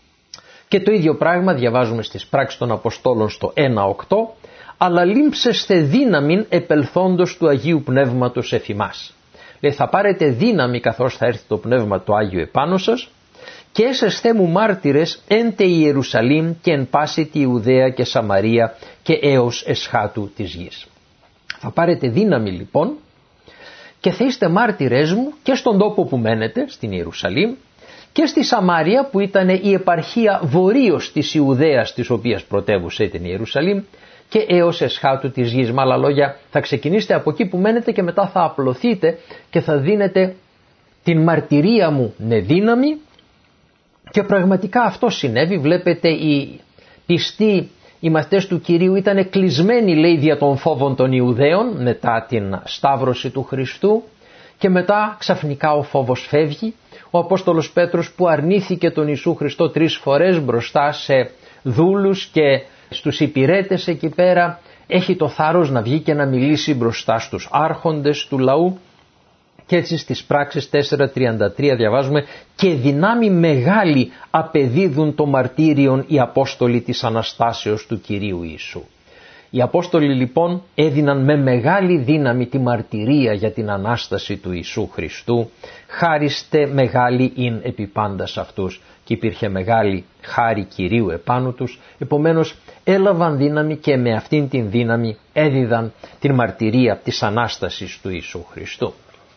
Speaker 1: Και το ίδιο πράγμα διαβάζουμε στις πράξεις των Αποστόλων στο 1:8, αλλά λύμψεστε δύναμιν επελθόντος του Αγίου Πνεύματος εφ' ημάς. Λέει θα πάρετε δύναμη καθώς θα έρθει το Πνεύμα το Άγιο επάνω σας και έσεσθε μου μάρτυρες εν τε Ιερουσαλήμ και εν πάση τη Ιουδαία και Σαμαρία και έως εσχάτου της γης. Θα πάρετε δύναμη λοιπόν και θα είστε μάρτυρες μου και στον τόπο που μένετε, στην Ιερουσαλήμ, και στη Σαμαρία που ήταν η επαρχία βορείως της Ιουδαίας, της οποίας πρωτεύουσα ήταν η Ιερουσαλήμ, και έως εσχάτου της γης. Με άλλα λόγια θα ξεκινήσετε από εκεί που μένετε και μετά θα απλωθείτε και θα δίνετε την μαρτυρία μου με δύναμη, και πραγματικά αυτό συνέβη. Βλέπετε οι πιστοί, οι μαθητές του Κυρίου ήταν κλεισμένοι λέει δια των φόβων των Ιουδαίων μετά την σταύρωση του Χριστού, και μετά ξαφνικά ο φόβος φεύγει. Ο Απόστολος Πέτρος που αρνήθηκε τον Ιησού Χριστό 3 φορές μπροστά σε δούλους και στους υπηρέτες εκεί πέρα, έχει το θάρρος να βγει και να μιλήσει μπροστά στους άρχοντες του λαού. Και έτσι στις πράξεις 4:33 διαβάζουμε «Και δυνάμει μεγάλη απεδίδουν το μαρτύριον οι Απόστολοι της Αναστάσεως του Κυρίου Ιησού». Οι Απόστολοι λοιπόν έδιναν με μεγάλη δύναμη τη μαρτυρία για την Ανάσταση του Ιησού Χριστού, χάριστε μεγάλη ειν επί πάντας αυτούς, και υπήρχε μεγάλη χάρη Κυρίου επάνω τους, επομένως έλαβαν δύναμη και με αυτήν την δύναμη έδιδαν την μαρτυρία της Ανάστασης του Ιησού Χριστού.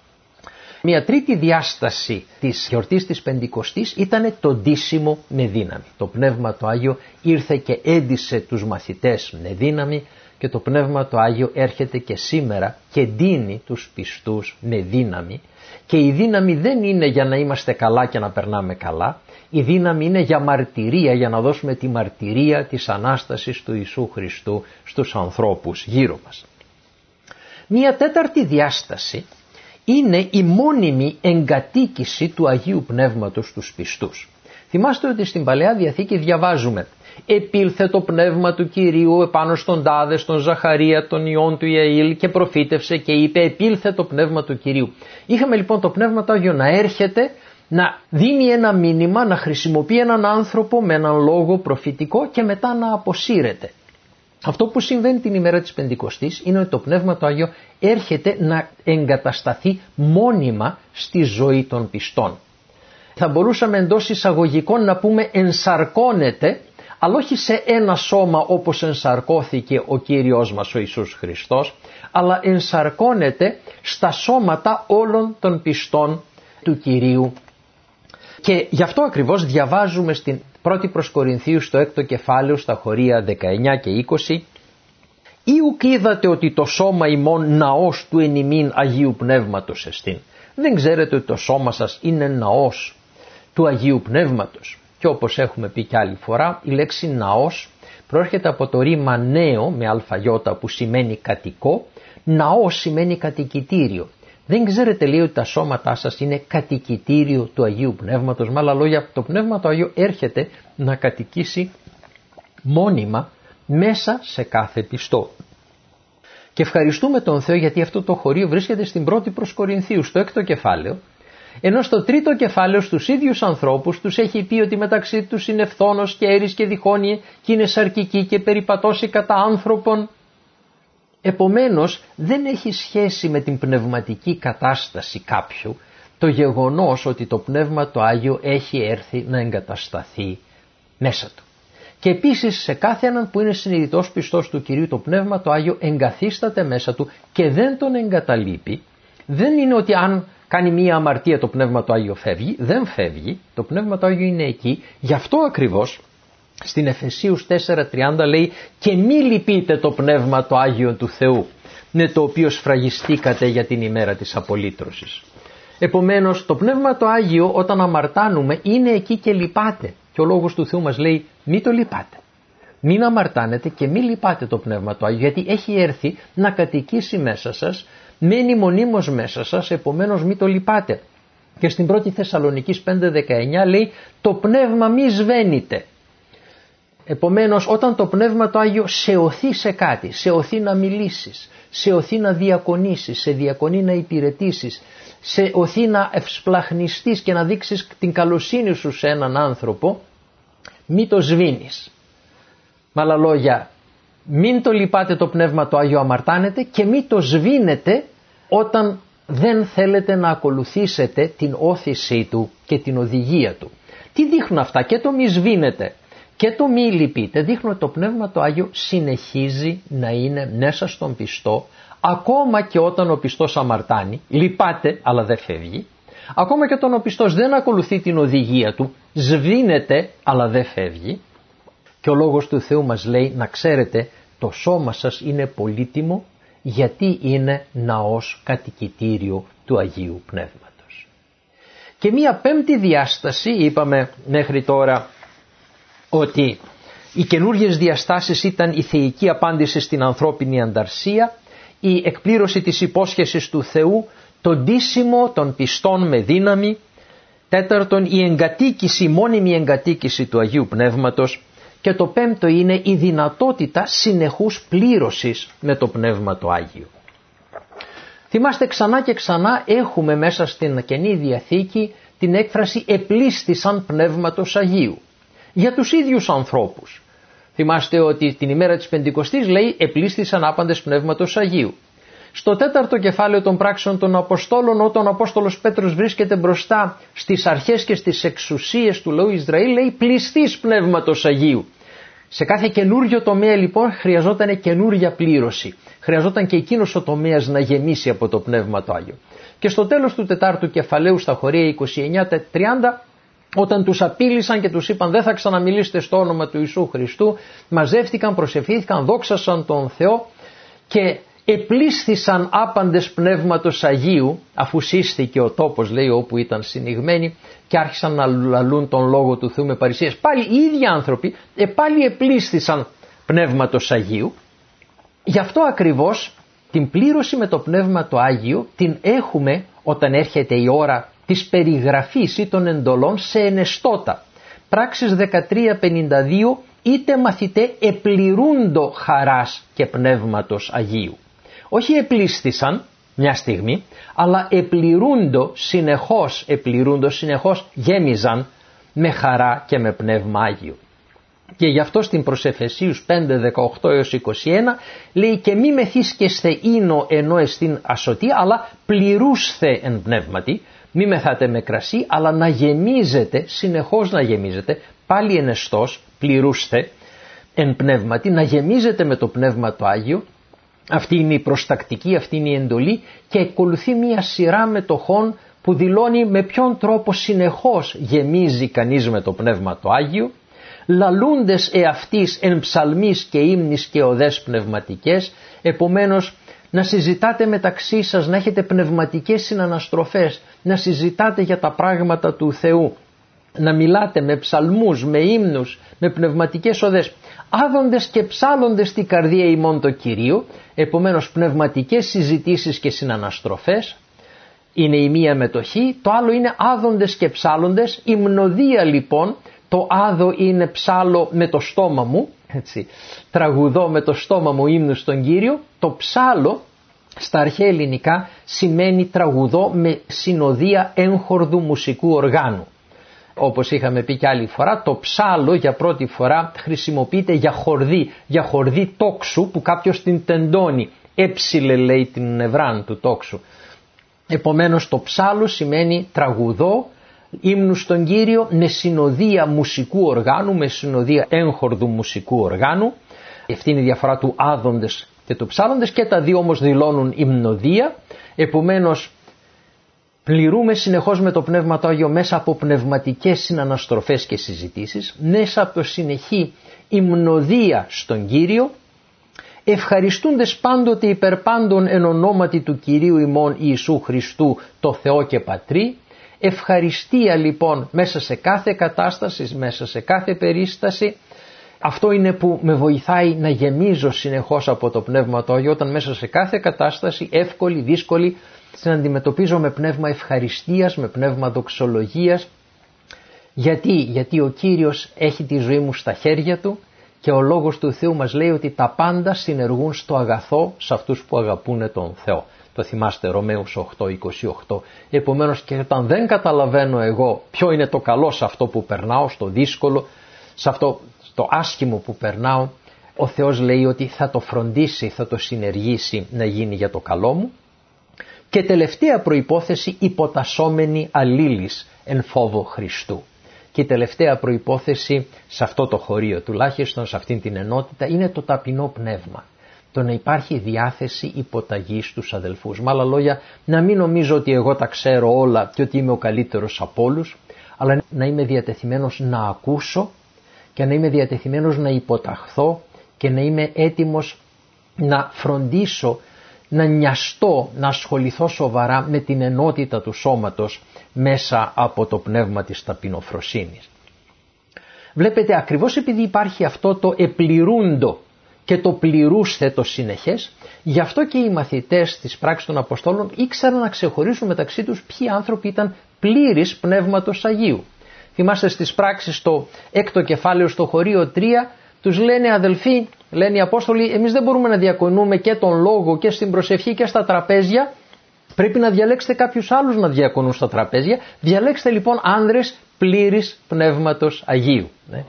Speaker 1: Μια τρίτη διάσταση της γιορτής της Πεντηκοστής ήταν το ντύσιμο με δύναμη. Το Πνεύμα το Άγιο ήρθε και έντυσε τους μαθητές με δύναμη, και το Πνεύμα το Άγιο έρχεται και σήμερα και ντύνει τους πιστούς με δύναμη, και η δύναμη δεν είναι για να είμαστε καλά και να περνάμε καλά, η δύναμη είναι για μαρτυρία, για να δώσουμε τη μαρτυρία της Ανάστασης του Ιησού Χριστού στους ανθρώπους γύρω μας. Μια τέταρτη διάσταση είναι η μόνιμη εγκατοίκηση του Αγίου Πνεύματος στους πιστούς. Θυμάστε ότι στην Παλαιά Διαθήκη διαβάζουμε «Επήλθε το Πνεύμα του Κυρίου επάνω στον τάδε, στον Ζαχαρία, τον ιών του Ιαήλ, και προφήτευσε και είπε επήλθε το Πνεύμα του Κυρίου». Είχαμε λοιπόν το Πνεύμα το Άγιο να έρχεται, να δίνει ένα μήνυμα, να χρησιμοποιεί έναν άνθρωπο με έναν λόγο προφητικό και μετά να αποσύρεται. Αυτό που συμβαίνει την ημέρα της Πεντηκοστής είναι ότι το Πνεύμα το Άγιο έρχεται να εγκατασταθεί μόνιμα στη ζωή των πιστών. Θα μπορούσαμε εντός εισαγωγικών να πούμε ενσαρκώνεται, αλλά όχι σε ένα σώμα όπως ενσαρκώθηκε ο Κύριος μας ο Ιησούς Χριστός, αλλά ενσαρκώνεται στα σώματα όλων των πιστών του Κυρίου. Και γι' αυτό ακριβώς διαβάζουμε στην 1η προς Κορινθίους στο 6ο κεφάλαιο στα χωρία 19 και 20, «Ή ουκ είδατε ότι το σώμα ημών ναός του εν ημίν Αγίου Πνεύματος εστίν». Δεν ξέρετε ότι το σώμα σας είναι ναός του Αγίου Πνεύματος? Και όπως έχουμε πει κι άλλη φορά, η λέξη ναός προέρχεται από το ρήμα νέο με αλφαγιώτα που σημαίνει κατοικό, ναός σημαίνει κατοικητήριο. Δεν ξέρετε, λέει, ότι τα σώματά σας είναι κατοικητήριο του Αγίου Πνεύματος? Με άλλα λόγια, το Πνεύμα το Άγιο έρχεται να κατοικήσει μόνιμα μέσα σε κάθε πιστό. Και ευχαριστούμε τον Θεό γιατί αυτό το χωρίο βρίσκεται στην 1η προς Κορινθίους στο 6ο κεφάλαιο, ενώ στο 3ο κεφάλαιο στους ίδιους ανθρώπους τους έχει πει ότι μεταξύ τους είναι φθόνος και έρης και διχόνιε και είναι σαρκικοί και περιπατώσει κατά άνθρωπον. Επομένως δεν έχει σχέση με την πνευματική κατάσταση κάποιου το γεγονός ότι το Πνεύμα το Άγιο έχει έρθει να εγκατασταθεί μέσα του. Και επίσης σε κάθε έναν που είναι συνειδητός πιστός του Κυρίου, το Πνεύμα το Άγιο εγκαθίσταται μέσα του και δεν τον εγκαταλείπει. Δεν είναι ότι αν κάνει μία αμαρτία το Πνεύμα το Άγιο φεύγει, δεν φεύγει, το Πνεύμα το Άγιο είναι εκεί. Γι' αυτό ακριβώς στην Εφεσίους 4:30 λέει «Και μη λυπείτε το Πνεύμα το Άγιο του Θεού, με το οποίο σφραγιστήκατε για την ημέρα της απολύτρωσης». Επομένως το Πνεύμα το Άγιο όταν αμαρτάνουμε είναι εκεί και λυπάται. Και ο Λόγος του Θεού μας λέει μη το λυπάτε. Μην αμαρτάνετε και μη λυπάτε το Πνεύμα το Άγιο, γιατί έχει έρθει να κατοικήσει μέσα σας, μένει μονίμως μέσα σας, επομένως μη το λυπάτε. Και στην 1η Θεσσαλονικής 5:19 λέει το Πνεύμα μη σβαίνετε. Επομένως όταν το Πνεύμα το Άγιο σε οθεί σε κάτι, σε οθεί να μιλήσεις, σε οθεί να διακονήσεις, σε διακονεί να υπηρετήσεις, σε οθεί να ευσπλαχνιστείς και να δείξεις την καλοσύνη σου σε έναν άνθρωπο, μη το σβήνεις. Με άλλα λόγια, μην το λυπάτε το Πνεύμα το Άγιο αμαρτάνετε και μη το σβήνετε όταν δεν θέλετε να ακολουθήσετε την όθησή του και την οδηγία του. Τι δείχνουν αυτά? Και το μη σβήνετε και το μη λυπείτε δείχνουν ότι το Πνεύμα το Άγιο συνεχίζει να είναι μέσα στον πιστό, ακόμα και όταν ο πιστός αμαρτάνει, λυπάται αλλά δεν φεύγει, ακόμα και όταν ο πιστός δεν ακολουθεί την οδηγία του, σβήνεται αλλά δεν φεύγει. Και ο Λόγος του Θεού μας λέει να ξέρετε το σώμα σας είναι πολύτιμο γιατί είναι ναός κατοικητήριο του Αγίου Πνεύματος. Και μία πέμπτη διάσταση, είπαμε μέχρι τώρα ότι οι καινούργιες διαστάσεις ήταν η θεϊκή απάντηση στην ανθρώπινη ανταρσία, η εκπλήρωση της υπόσχεσης του Θεού, το ντύσιμο των πιστών με δύναμη, τέταρτον η εγκατοίκηση, η μόνιμη εγκατοίκηση του Αγίου Πνεύματος, και το πέμπτο είναι η δυνατότητα συνεχούς πλήρωσης με το Πνεύμα το Άγιο. Θυμάστε ξανά και ξανά έχουμε μέσα στην Καινή Διαθήκη την έκφραση «επλήστησαν Πνεύματος Αγίου» για τους ίδιους ανθρώπους. Θυμάστε ότι την ημέρα της Πεντηκοστής λέει επλήστησαν άπαντες Πνεύματος Αγίου. Στο 4ο κεφάλαιο των πράξεων των Αποστόλων, όταν ο Απόστολος Πέτρος βρίσκεται μπροστά στις αρχές και στις εξουσίες του λαού Ισραήλ, λέει πληστής Πνεύματος Αγίου. Σε κάθε καινούριο τομέα λοιπόν χρειαζόταν καινούρια πλήρωση. Χρειαζόταν και εκείνος ο τομέας να γεμίσει από το Πνεύμα το Άγιο. Και στο τέλος του 4ου κεφαλαίου στα χωρία 29-30, όταν τους απείλησαν και τους είπαν δεν θα ξαναμιλήσετε στο όνομα του Ιησού Χριστού, μαζεύτηκαν, προσευχήθηκαν, δόξασαν τον Θεό και επλήσθησαν άπαντες Πνεύματος Αγίου, αφού σύστηκε ο τόπος, λέει, όπου ήταν συνηγμένοι, και άρχισαν να λαλούν τον λόγο του Θεού με παρησίες. Πάλι οι ίδιοι άνθρωποι πάλι επλήσθησαν Πνεύματος Αγίου. Γι' αυτό ακριβώς την πλήρωση με το Πνεύμα το Άγιο την έχουμε όταν έρχεται η ώρα της περιγραφής ή των εντολών σε ενεστώτα. Πράξεις 13:52, είτε μαθητέ επληρούντο χαράς και Πνεύματος Αγίου. Όχι επλήσθησαν μια στιγμή, αλλά επληρούντο συνεχώς γέμιζαν με χαρά και με Πνεύμα Άγιο. Και γι' αυτό στην προς Εφεσίους 5:18-21 λέει και μη μεθύσκεσθε ίνο ενώ εστίν ασωτή, αλλά πληρούσθε εν πνεύματι, μη μεθάτε με κρασί, αλλά να γεμίζετε, συνεχώς να γεμίζετε, πάλι ενεστός, πληρούσθε εν πνεύματι, να γεμίζετε με το Πνεύμα το Άγιο. Αυτή είναι η προστακτική, αυτή είναι η εντολή και ακολουθεί μια σειρά μετοχών που δηλώνει με ποιον τρόπο συνεχώς γεμίζει κανείς με το Πνεύμα το Άγιο. Λαλούντες εαυτής εν ψαλμής και ύμνης και οδές πνευματικές, επομένως να συζητάτε μεταξύ σας, να έχετε πνευματικές συναναστροφές, να συζητάτε για τα πράγματα του Θεού, να μιλάτε με ψαλμούς, με ύμνους, με πνευματικές οδές, άδοντες και ψάλλοντες στην καρδία ημών το Κυρίο, επομένως πνευματικές συζητήσεις και συναναστροφές είναι η μία μετοχή, το άλλο είναι άδοντες και ψάλλοντες, υμνοδία λοιπόν. Το άδο είναι ψάλλω με το στόμα μου, έτσι, τραγουδώ με το στόμα μου ύμνους στον Κύριο. Το ψάλλω στα αρχαία ελληνικά σημαίνει τραγουδώ με συνοδεία έγχορδου μουσικού οργάνου. Όπως είχαμε πει και άλλη φορά, το ψάλλο για πρώτη φορά χρησιμοποιείται για χορδή τόξου που κάποιος την τεντώνει. Έψιλε λέει την νευράν του τόξου. Επομένως το ψάλλο σημαίνει τραγουδώ ύμνους στον Κύριο με συνοδεία μουσικού οργάνου, με συνοδεία έγχορδου μουσικού οργάνου. Αυτή είναι η διαφορά του άδοντες και του ψάλλοντες, και τα δύο όμως δηλώνουν υμνοδία. Επομένως πληρούμε συνεχώς με το Πνεύμα το Άγιο μέσα από πνευματικές συναναστροφές και συζητήσεις, μέσα από το συνεχή υμνοδία στον Κύριο, ευχαριστούντες πάντοτε υπερπάντων εν ονόματι του Κυρίου ημών Ιησού Χριστού το Θεό και Πατρί. Ευχαριστία λοιπόν μέσα σε κάθε κατάσταση, μέσα σε κάθε περίσταση. Αυτό είναι που με βοηθάει να γεμίζω συνεχώς από το Πνεύμα το Άγιο, όταν μέσα σε κάθε κατάσταση, εύκολη, δύσκολη, την αντιμετωπίζω με πνεύμα ευχαριστίας, με πνεύμα δοξολογίας. Γιατί ο Κύριος έχει τη ζωή μου στα χέρια Του και ο Λόγος του Θεού μας λέει ότι τα πάντα συνεργούν στο αγαθό σε αυτούς που αγαπούν τον Θεό. Το θυμάστε, Ρωμαίους 8:28. Επομένως και όταν δεν καταλαβαίνω εγώ ποιο είναι το καλό σε αυτό που περνάω, στο δύσκολο, σε αυτό το άσχημο που περνάω, ο Θεός λέει ότι θα το φροντίσει, θα το συνεργήσει να γίνει για το καλό μου. Και τελευταία προϋπόθεση, υποτασσόμενη αλλήλης εν φόβο Χριστού. Και η τελευταία προϋπόθεση σε αυτό το χωρίο, τουλάχιστον σε αυτήν την ενότητα, είναι το ταπεινό πνεύμα. Το να υπάρχει διάθεση υποταγής στους αδελφούς. Με άλλα λόγια, να μην νομίζω ότι εγώ τα ξέρω όλα και ότι είμαι ο καλύτερος από όλους, αλλά να είμαι διατεθειμένος να ακούσω και να είμαι διατεθειμένος να υποταχθώ και να είμαι έτοιμος να φροντίσω, να νοιαστώ, να ασχοληθώ σοβαρά με την ενότητα του σώματος μέσα από το πνεύμα της ταπεινοφροσύνης. Βλέπετε, ακριβώς επειδή υπάρχει αυτό το επληρούντο και το πληρούσθε το συνεχές, γι' αυτό και οι μαθητές της πράξης των Αποστόλων ήξεραν να ξεχωρίσουν μεταξύ τους ποιοι άνθρωποι ήταν πλήρης Πνεύματος Αγίου. Θυμάστε στις πράξεις στο 6ο κεφάλαιο στο χωρίο 3, τους λένε αδελφοί, λένε οι Απόστολοι, εμείς δεν μπορούμε να διακονούμε και τον λόγο και στην προσευχή και στα τραπέζια, πρέπει να διαλέξετε κάποιους άλλους να διακονούν στα τραπέζια, διαλέξτε λοιπόν άνδρες πλήρης Πνεύματος Αγίου.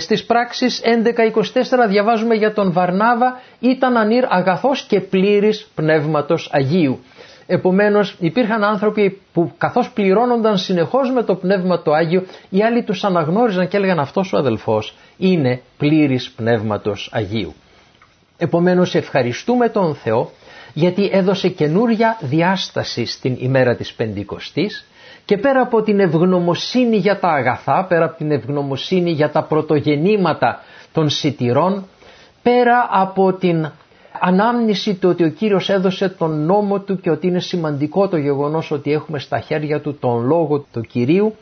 Speaker 1: Στις πράξεις 11-24 διαβάζουμε για τον Βαρνάβα, ήταν ανήρ αγαθός και πλήρης Πνεύματος Αγίου. Επομένως υπήρχαν άνθρωποι που καθώς πληρώνονταν συνεχώς με το Πνεύμα το Άγιο, οι άλλοι τους αναγνώριζαν και έλεγαν αυτός ο αδελφός είναι πλήρης Πνεύματος Αγίου. Επομένως ευχαριστούμε τον Θεό γιατί έδωσε καινούρια διάσταση στην ημέρα της Πεντηκοστής και πέρα από την ευγνωμοσύνη για τα αγαθά, πέρα από την ευγνωμοσύνη για τα πρωτογεννήματα των σιτηρών, πέρα από την ανάμνηση του ότι ο Κύριος έδωσε τον νόμο του και ότι είναι σημαντικό το γεγονός ότι έχουμε στα χέρια του τον λόγο του Κυρίου,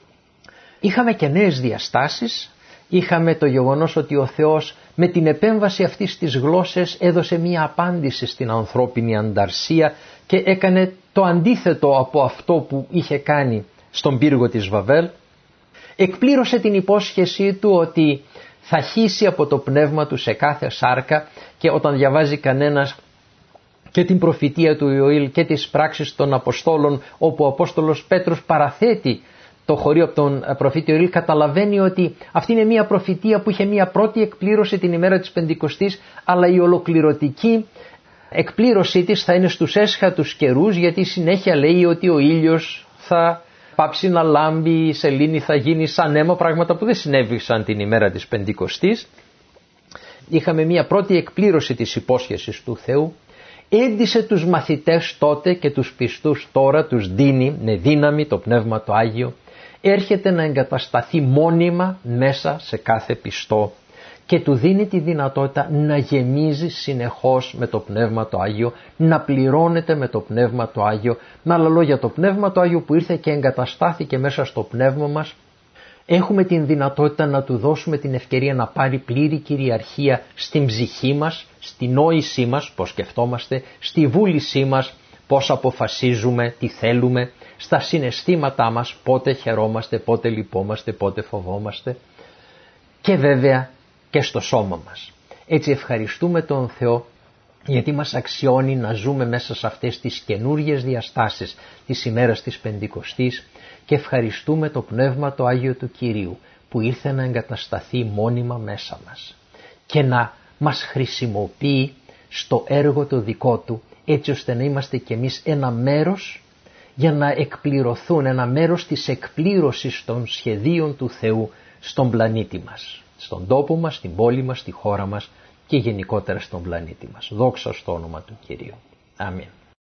Speaker 1: είχαμε και νέες διαστάσεις. Είχαμε το γεγονός ότι ο Θεός με την επέμβαση αυτής της γλώσσας έδωσε μία απάντηση στην ανθρώπινη ανταρσία και έκανε το αντίθετο από αυτό που είχε κάνει στον πύργο της Βαβέλ. Εκπλήρωσε την υπόσχεσή του ότι θα χύσει από το πνεύμα του σε κάθε σάρκα, και όταν διαβάζει κανένας και την προφητεία του Ιωήλ και τις πράξεις των Αποστόλων, όπου ο Απόστολος Πέτρος παραθέτει το χωρίο από τον προφήτη Ιωήλ, καταλαβαίνει ότι αυτή είναι μια προφητεία που είχε μια πρώτη εκπλήρωση την ημέρα της Πεντηκοστής, αλλά η ολοκληρωτική εκπλήρωσή της θα είναι στους έσχατους καιρούς, γιατί συνέχεια λέει ότι ο ήλιος θα πάψει να λάμπει, η σελήνη θα γίνει σαν αίμα, πράγματα που δεν συνέβησαν την ημέρα της Πεντηκοστής. Είχαμε μια πρώτη εκπλήρωση της υπόσχεσης του Θεού. Έντισε τους μαθητές τότε και τους πιστούς τώρα, τους δίνει με δύναμη το Πνεύμα το Άγιο. Έρχεται να εγκατασταθεί μόνιμα μέσα σε κάθε πιστό και του δίνει τη δυνατότητα να γεμίζει συνεχώς με το Πνεύμα το Άγιο, να πληρώνεται με το Πνεύμα το Άγιο. Με άλλα λόγια, το Πνεύμα το Άγιο που ήρθε και εγκαταστάθηκε μέσα στο πνεύμα μας, έχουμε την δυνατότητα να του δώσουμε την ευκαιρία να πάρει πλήρη κυριαρχία στην ψυχή μας, στη νόησή μας, πώς σκεφτόμαστε, στη βούλησή μας, πώς αποφασίζουμε, τι θέλουμε, στα συναισθήματά μας, πότε χαιρόμαστε, πότε λυπόμαστε, πότε φοβόμαστε, και βέβαια και στο σώμα μας. Έτσι ευχαριστούμε τον Θεό γιατί μας αξιώνει να ζούμε μέσα σε αυτές τις καινούργιες διαστάσεις της ημέρας της Πεντηκοστής, και ευχαριστούμε το Πνεύμα το Άγιο του Κυρίου που ήρθε να εγκατασταθεί μόνιμα μέσα μας και να μας χρησιμοποιεί στο έργο το δικό του, έτσι ώστε να είμαστε κι εμείς ένα μέρος για να εκπληρωθούν, ένα μέρος της εκπλήρωσης των σχεδίων του Θεού στον πλανήτη μας, στον τόπο μας, στην πόλη μας, στη χώρα μας και γενικότερα στον πλανήτη μας. Δόξα στο όνομα του Κυρίου. Αμήν.